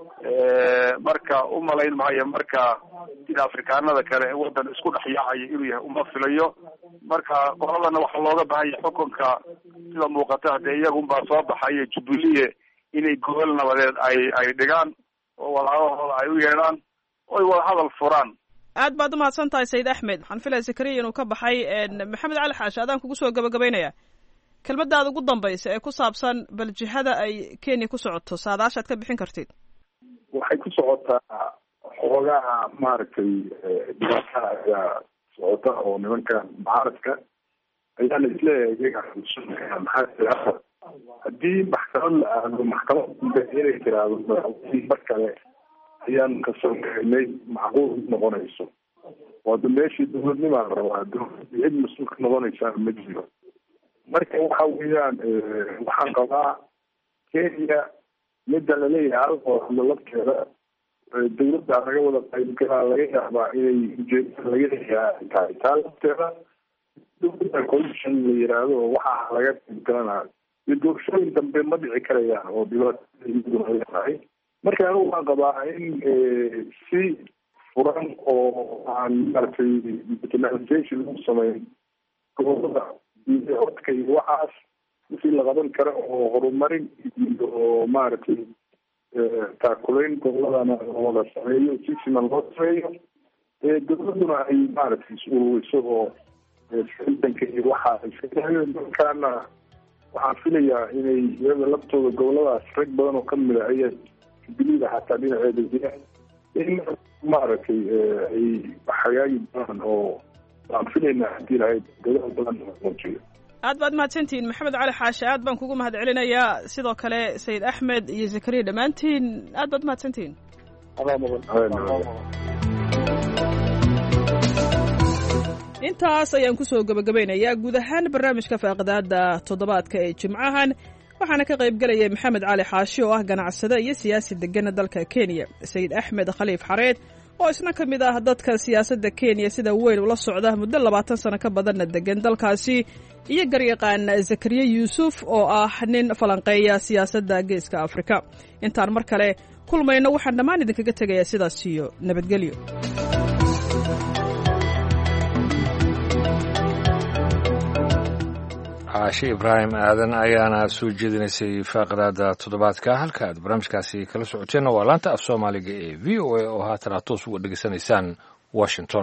marka u malayn maayo marka sida afrikaanada kale wadan isku dhex yaacay inuu yahay uma filayo marka qoladana waxa looga baahan yahay xukunka sida muuqata hadee iyagu baa soo baxay Jubilee inay gobol nabadeed ay ay dhigaan oo walaalahooda ay u yeedhaan oo wada hadal furaan. aad baad u mahadsantahay Sayid Axmed waxaan filayaa Zakariya inuu ka baxay Maxamed Cali Xaashi adaan kugu soo gabagabaynaya kelmadaada ugu dambaysa ee ku saabsan bal jihada ay Kenya ku socoto saadaashaad ka bixin kartid. waxay ku socotaa xoogaa maaragtay dhibaatada ayaa socota oo nimanka mucaaradka ayaa la isleeyahay maxaa haddii maxkamad la aado maxkamad inay tiraahdo mar kale ayaan kasoo gaarnay macquul noqonayso wada meeshii dowladnimaa la rabaa dowladda cid mas-uulka noqonaysaan ma jiro marka waxa weeyaan waxaan qabaa Kenya midda laleeyahay alqoorma lafteeda dowladda laga wada qaybgalaa laga yaabaa inay ujeedada laga leeyahay tahay taa lafteeda dowladda commission la yiraahdo waxaa laga qaybgalanaa doorashooyin dambe ma dhici karayaan oo dhibaatooyin marka anigu waan qabaa in si furan oo aan maaragtay internationalization lagu sameyn gobolada iyo codka iyo waxaas wixii la qaban karo oo horumarin iyo maaragtay taakulayn goboladana wada sameeyo si siman loo sameeyo dowladuna ay maaragtay is-ururiso oo sidanka iyo waxaa iskatahayo dalkaana waxaan filayaa inay iyada laftooda goboladaas rag badan oo kamid a ayaa jubilida xataa dhinaceeda jira in maaragtay ay hagaagi badan oo waan filaynaa hadii lahayd gobol badan muujiyo. aad baad mahadsantihiin Maxamed Cali Xaashi aad baan kugu mahad celinayaa sidoo kale Sayid Axmed iyo Zakariya dhammaantiin aad baad mahadsantihiin. intaas ayaan kusoo gabagabeynayaa guud ahaan barnaamijka faaqidaada toddobaadka ee jimcahan waxaana ka qayb galaya Maxamed Cali Xaashi oo ah ganacsade iyo siyaasi degan dalka Kenya, Sayid Axmed Khaliif Xareed oo isna ka mid ah dadka siyaasadda Kenya sida weyn ula socda muddo labaatan sano ka badanna degan dalkaasi, iyo garyaqaan Zakariya Yuusuf oo ah nin falanqeeya siyaasadda Geeska Afrika. intaan mar kale kulmayno waxaan dhammaan idinkaga tegayaa sidaas iyo nabadgelyo. caashi ibraahim aadan ayaana soo jeedinaysay faaqidaada toddobaadka halka aad barnaamijkaasi kala socoteenna waa laanta af soomaaliga ee v o a oo haatan aad toos uga dhegaysanaysaan washington.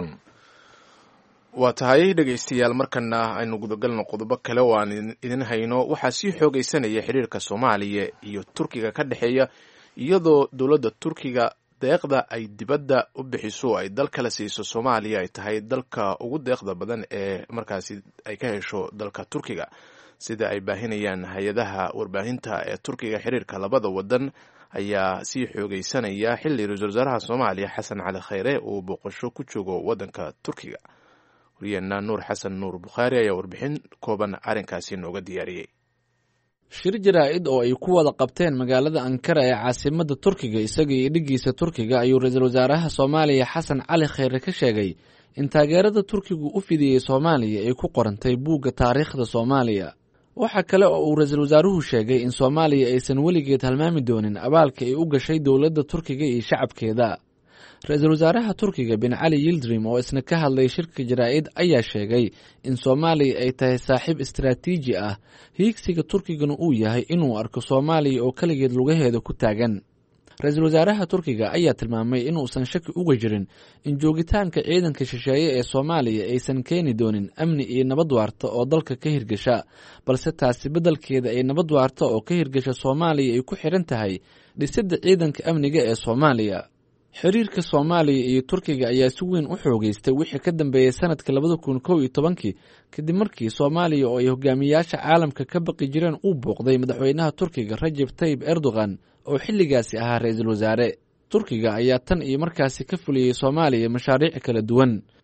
waa tahay dhegaystayaal markana aynu gudagalno qodobo kale oo aan idin hayno. waxaa sii xoogaysanaya xiriirka Soomaaliya iyo Turkiga ka dhexeeya iyadoo dowladda Turkiga deeqda ay dibadda u bixiso ay dal kala siiso Soomaaliya ay tahay dalka ugu deeqda badan ee markaasi ay ka hesho dalka Turkiga, sida ay baahinayaan hay-adaha warbaahinta ee Turkiga. xiriirka labada wadan ayaa sii xoogaysanaya xilli ra-iisul wasaaraha Soomaaliya Xasan Cali Khayre uu booqasho ku joogo wadanka Turkiga. wariyeenna Nuur Xasan Nuur Bukhaari ayaa warbixin kooban arrinkaasi nooga diyaariyey. shir jaraa'id oo ay ku wada qabteen magaalada Ankara ee caasimadda Turkiga isaga iyo dhigiisa Turkiga ayuu ra-iisul wasaaraha Soomaaliya Xasan Cali Khayre ka sheegay in taageerada Turkigu u fidiyey Soomaaliya ay ku qorantay buugga taariikhda Soomaaliya. waxa kale oo uu ra-iisul wasaaruhu sheegay in Soomaaliya aysan weligeed halmaami doonin abaalka ay u gashay dowladda Turkiga iyo shacabkeeda. ra-iisul wasaaraha Turkiga bin Cali Yildirim oo isna ka hadlay shirka jaraa'id ayaa sheegay in Soomaaliya ay tahay saaxiib istiraatiiji ah, hiigsiga Turkigana uu yahay inuu arko Soomaaliya oo kaligeed lugaheeda ku taagan. ra-iisul wasaaraha Turkiga ayaa tilmaamay inuusan shaki uga jirin in joogitaanka ciidanka shisheeye ee Soomaaliya aysan keeni doonin amni iyo nabad waarta oo dalka ka hirgasha, balse taasi beddelkeeda ay nabad waarta oo ka hirgasha Soomaaliya ay ku xiran tahay dhisidda ciidanka amniga ee Soomaaliya. xiriirka Soomaaliya iyo Turkiga ayaa si weyn u xoogaystay wixii ka dambeeyay sanadka labada kun kow iyo tobankii kadib markii Soomaaliya oo ay hogaamiyaasha caalamka ka baqi jireen uu booqday madaxweynaha Turkiga Rajab Tayyip Erdogan oo xilligaasi ahaa ra-iisul wasaare. Turkiga ayaa tan iyo markaasi ka fuliyey Soomaaliya mashaariic kala duwan.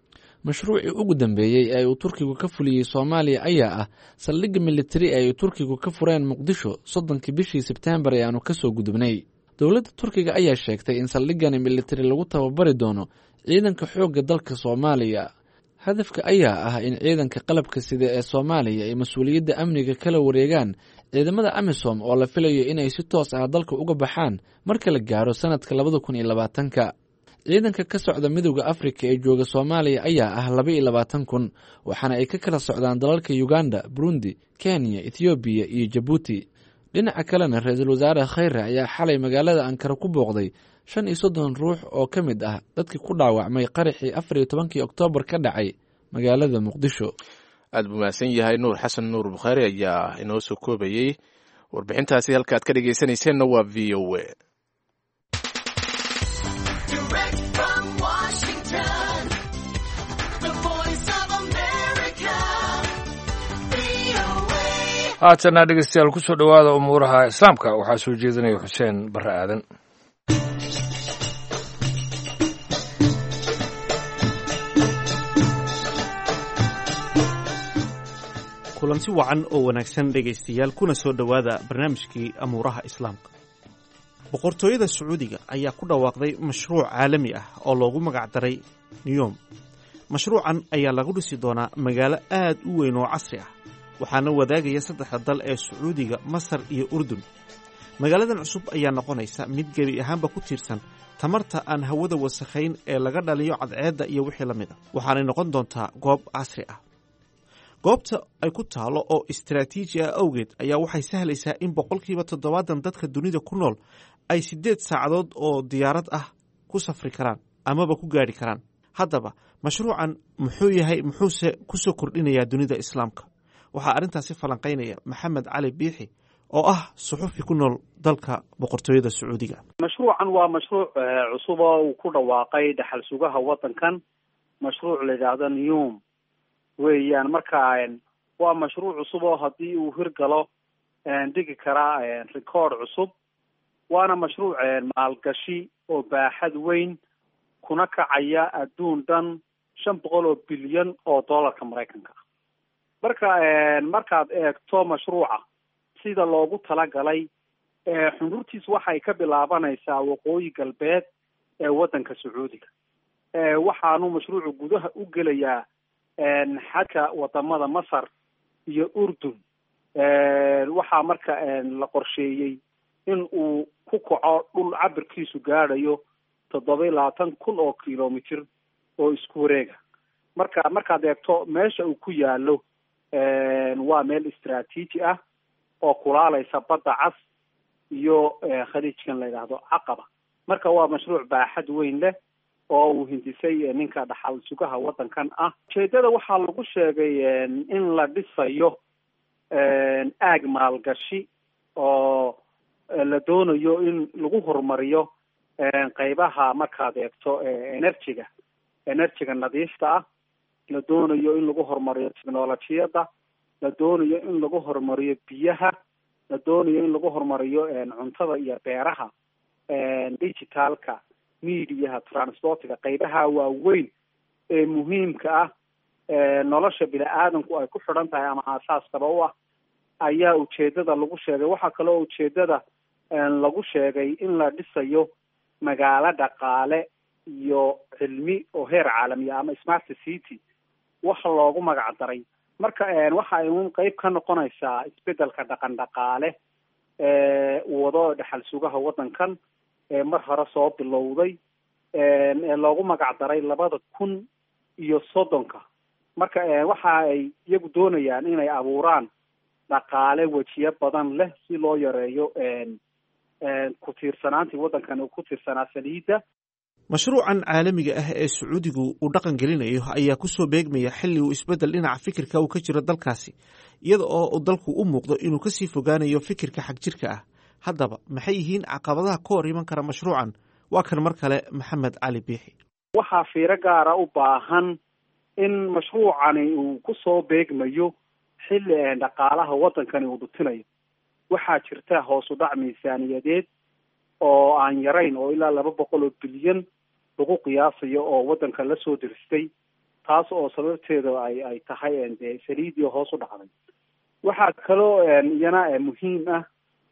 mashruucii ugu dambeeyey ee uu turkigu ka fuliyey soomaaliya ayaa ah saldhigga militari ee ay turkigu ka fureen muqdisho soddonkii bishii sebteembar ee aanu ka soo gudubnay dowladda turkiga ayaa sheegtay in saldhiggani militari lagu tababari doono ciidanka xoogga dalka soomaaliya hadafka ayaa ah in ciidanka qalabka sida ee soomaaliya ay mas-uuliyadda amniga kala wareegaan ciidamada amisom oo la filayo inay si toos ah dalka uga baxaan marka la gaaro sanadka labada kun iyo labaatanka ciidanka ka socda midowda afrika ee jooga soomaaliya ayaa ah laba iyo labaatan kun waxaana ay ka kala socdaan dalalka uganda burundi kenya ethoobiya iyo jabuuti dhinaca kalena ra-iisul wasaare khayre ayaa xalay magaalada ankara ku booqday shan iyo soddon ruux oo ka mid ah dadkii ku dhaawacmay qaraxii afar iyo tobankii oktoobar ka dhacay magaalada muqdisho aad buu mahadsan yahay nuur xasan nuur bukhaari ayaa inoo soo koobayey warbixintaasi halka aad ka dhegeysanayseena waa v o a haatana dhegeystayaal ku soo dhowaada umuuraha islaamka waxaa soo jeedinaya xuseen barre aadan kulanti wacan oo wanaagsan dhegaystayaal kuna soo dhowaada barnaamijkii amuuraha islaamka boqortooyada sacuudiga ayaa ku dhawaaqday mashruuc caalami ah oo loogu magac daray niyom mashruucan ayaa lagu dhisi doonaa magaalo aad u weyn oo casri ah waxaana wadaagaya saddexda dal ee sacuudiga masar iyo urdun magaaladan cusub ayaa noqonaysa mid gebi ahaanba ku tiirsan tamarta aan hawada wasakhayn ee laga dhaliyo cadceedda iyo wixii la mid a waxaanay noqon doontaa goob casri ah goobta ay ku taalo oo istaraatiiji ah awgeed ayaa waxay sahlaysaa in boqolkiiba toddobaatan dadka dunida ku nool ay siddeed saacadood oo diyaarad ah ku safri karaan amaba ku gaadhi karaan haddaba mashruucan muxuu yahay muxuuse ku soo kordhinayaa dunida islaamka waxaa arrintaasi falanqaynaya maxamed cali biixi oo ah suxufi ku nool dalka boqortooyada sacuudiga mashruucan waa mashruuc cusub oo uu ku dhawaaqay dhaxal sugaha waddankan mashruuc la yidhaahdo niyom weeyaan marka waa mashruuc cusub oo haddii uu hirgalo dhigi karaa record cusub waana mashruuc maalgashi oo baaxad weyn kuna kacaya adduun dhan shan boqol oo bilyan oo dollarka maraykanka marka markaad eegto mashruuca sida loogu talagalay xundurtiis waxay ka bilaabanaysaa waqooyi galbeed ee waddanka sacuudiga waxaanu mashruucu gudaha u gelayaa xadka wadamada masar iyo urdun waxaa marka la qorsheeyey in uu ku kaco dhul cabirkiisu gaadhayo toddoba iyo labaatan kun oo kilomitr oo isku wareega marka markaad eegto meesha uu ku yaalo waa meel istaraatiiji ah oo kulaalaysa badda cas iyo khaliijkan la yidhaahdo caqaba marka waa mashruuc baaxad weyn leh oo uu hindisay ninka dhaxal sugaha waddankan ah ujeedada waxaa lagu sheegay in la dhisayo aag maalgashi oo la doonayo in lagu horumariyo qaybaha markaad eegto enerjiga enerjiga nadiifta ah la doonayo in lagu horumariyo technolojiyadda la doonayo in lagu horumariyo biyaha la doonayo in lagu horumariyo cuntada iyo beeraha digitalka mediaha transportiga qaybaha waaweyn ee muhiimka ah nolosha bini aadanku ay ku xidhan tahay ama aasaaskaba u ah ayaa ujeedada lagu sheegay waxaa kaloo ujeedada lagu sheegay in la dhisayo magaalo dhaqaale iyo cilmi oo heer caalamiya ama smart city wax loogu magac daray marka waxa ay un qeyb ka noqonaysaa isbedelka dhaqan dhaqaale ee wado dhaxal sugaha waddankan ee mar hore soo bilowday ee loogu magac daray labada kun iyo soddonka marka waxa ay iyagu doonayaan inay abuuraan dhaqaale wejiyo badan leh si loo yareeyo ku tiirsanaantii waddankan uu ku tiirsanaa saliidda mashruucan caalamiga ah ee sacuudigu uu dhaqan gelinayo ayaa ku soo beegmaya xilli uu isbeddel dhinaca fikirka uu ka jiro dalkaasi iyada oo uu dalku u muuqdo inuu kasii fogaanayo fikirka xagjirka ah haddaba maxay yihiin caqabadaha ka hor iman kara mashruucan waa kan mar kale maxamed cali biixi waxaa fiiro gaara u baahan in mashruucani uu ku soo beegmayo xilli dhaqaalaha waddankani uu dhutinayo waxaa jirta hoos u dhac miisaaniyadeed oo aan yarayn oo ilaa laba boqol oo bilyan lagu qiyaasayo oo waddanka la soo diristay taas oo sababteeda ay ay tahay dee saliidii hoos u dhacday. waxaa kaloo iyana muhiim ah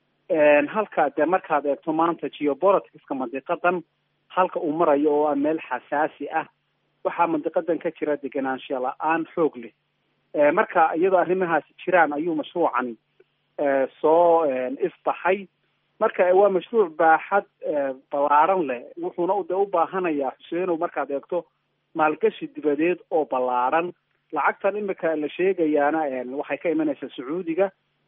halka dee markaad eegto maanta geopoliticska mandiqadan halka uu marayo oo ah meel xasaasi ah, waxaa mandiqadan ka jira degenaansho la-aan xoog leh. marka iyadoo arrimahaasi jiraan ayuu mashruucani soo isbaxay. marka waa mashruuc baaxad ballaaran leh, wuxuuna de u baahanayaa xuseenow markaad eegto maalgashi dibadeed oo ballaaran. lacagtan imika la sheegayaana waxay ka imanaysaa sacuudiga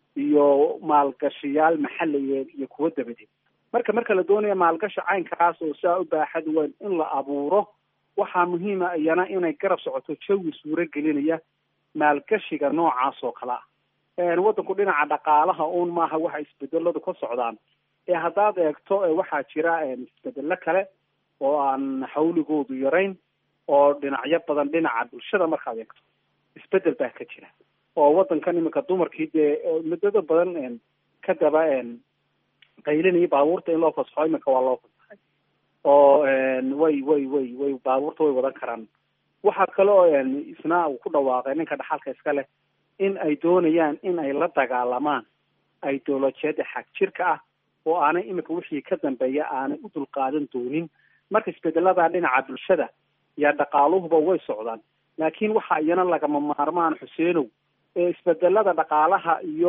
iyo maalgashiyaal maxaliyeed iyo kuwo dabadeed. marka marka la doonaya maalgashi caynkaas oo saa u baaxad weyn in la abuuro, waxaa muhiima iyana inay garab socoto jawi suuro gelinaya maalgashiga noocaas oo kale ah. waddanku dhinaca dhaqaalaha uun maaha waxa isbedeladu ka socdaan, ee haddaad eegto waxaa jira isbedelo kale oo aan xawligoodu yarayn, oo dhinacyo badan dhinaca bulshada markaad eegto isbedel baa ka jira. oo waddankan imika dumarkii dee muddada badan ka daba qaylinaya baabuurta in loo fasaxo, imika waa loo fasaxay oo way way way way baabuurta way wadan karaan. waxaa kale oo isna uu ku dhawaaqay ninka dhaxalka iska leh in ay doonayaan in ay la dagaalamaan ideolojiyada xag jirka ah oo aanay imika wixii ka dambeeya aanay u dulqaadan doonin. marka isbedelada dhinaca bulshada iyo dhaqaaluhuba way socdaan, laakiin waxa iyana lagama maarmaan xuseenow ee isbedelada dhaqaalaha iyo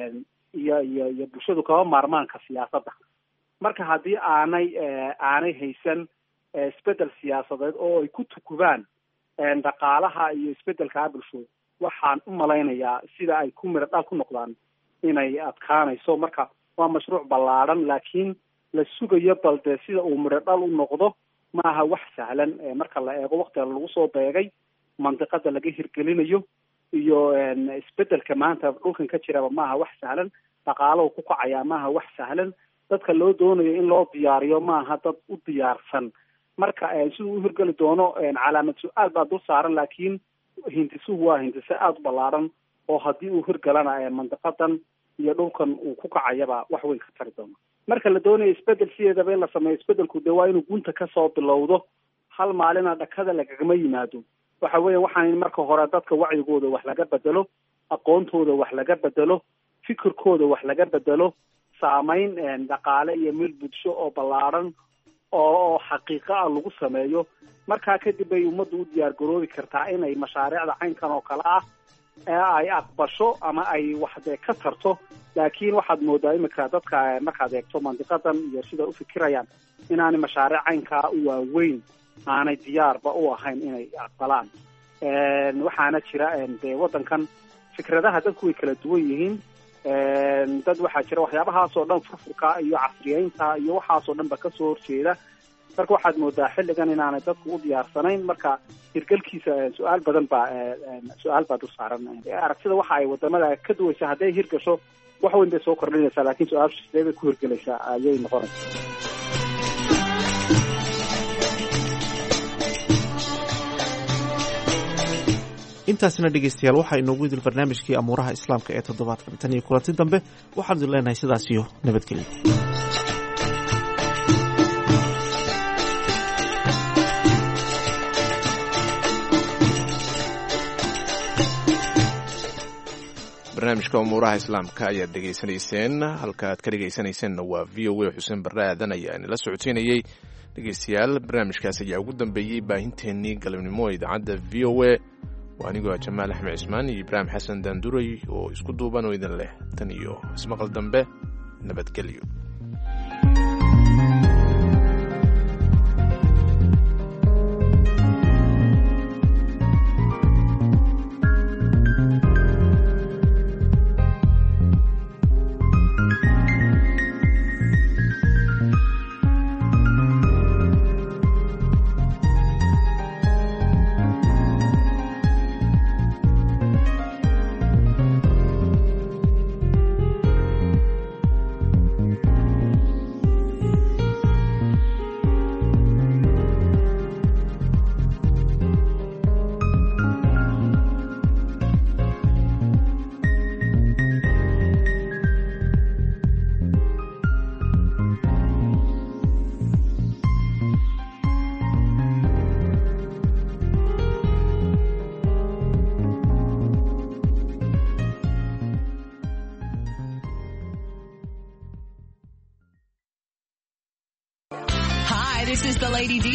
iyo iyo iyo bulshadu kama maarmaanka siyaasadda. marka haddii aanay aanay haysan isbedel siyaasadeed oo ay ku tukubaan dhaqaalaha iyo isbedelkaa bulshada, waxaan u malaynayaa sida ay ku miro dhal ku noqdaan inay adkaanayso. marka waa mashruuc ballaaran, laakiin la sugayo balde sida uu miro dhal u noqdo maaha wax sahlan. marka la eego waktiga lagu soo beegay mandiqada laga hirgelinayo iyo isbedelka maanta dhulkan ka jiraba maaha wax sahlan. dhaqaalahu ku kacaya maaha wax sahlan. dadka loo doonayo in loo diyaariyo maaha dad u diyaarsan. marka siduu u hirgeli doono calaamad su-aal baa dul saaran, laakiin hindisuhu waa hindise aada u ballaaran oo haddii uu hirgalana mandiqadan iyo dhulkan uu ku kacayaba wax weyn ka tari doono. marka la doonayo isbedel sideedaba in la sameeyo, isbedelku dee waa inuu gunta kasoo bilowdo, hal maalina dhakada lagagama yimaado. waxa weya waxaan in marka hore dadka wacyigooda wax laga bedelo, aqoontooda wax laga bedelo, fikirkooda wax laga bedelo, saameyn dhaqaale iyo meel bulsho oo ballaaran oo xaqiiqo ah lagu sameeyo. markaa kadib bay ummaddu u diyaar garoobi kartaa inay mashaariicda caynkan oo kale ah ee ay aqbasho ama ay waxdee ka tarto. laakiin waxaad moodaa imika dadka markaad eegto mandiqadan iyo sida u fikirayaan inaanay mashaariic caynkaa u waaweyn aanay diyaarba u ahayn inay aqbalaan. waxaana jira dee waddankan fikradaha dadku way kala duwan yihiin. dad waxaa jira waxyaabahaas oo dhan furfurka iyo casriyeynta iyo waxaasoo dhan ba kasoo horjeeda. marka waxaad moodaa xilligan inaanay dadku u diyaarsanayn. marka hirgelkiisa su-aal badan baa su-aal baa dul saaran. aragtida waxa ay wadamada ka duwaysa hadday hirgasho wax weyn bay soo kordhinaysaa, laakiin su-aasha sidee bay ku hirgelaysaa ayay noqonaysaa. intaasina dhegeystayaal waxaa inoogu idil barnaamijkii amuuraha islaamka ee toddobaadkan. tan iyo kulanti dambe waxaan idin leenahay sidaas iyo nabadgelyo. barnaamijka umuuraha islaamka ayaad dhegaysanayseen. halka aad ka dhegaysanayseena waa v o a. xuseen barre aadan ayaa inala socodsiinayey. dhegeystayaal barnaamijkaas ayaa ugu dambeeyey baahinteennii galabnimo ee idaacadda v o a. waa anigoo jamaal axmed cismaan iyo ibraahim xasan daanduray oo isku duuban oo idin leh tan iyo ismaqal dambe, nabadgelyo. Lady D.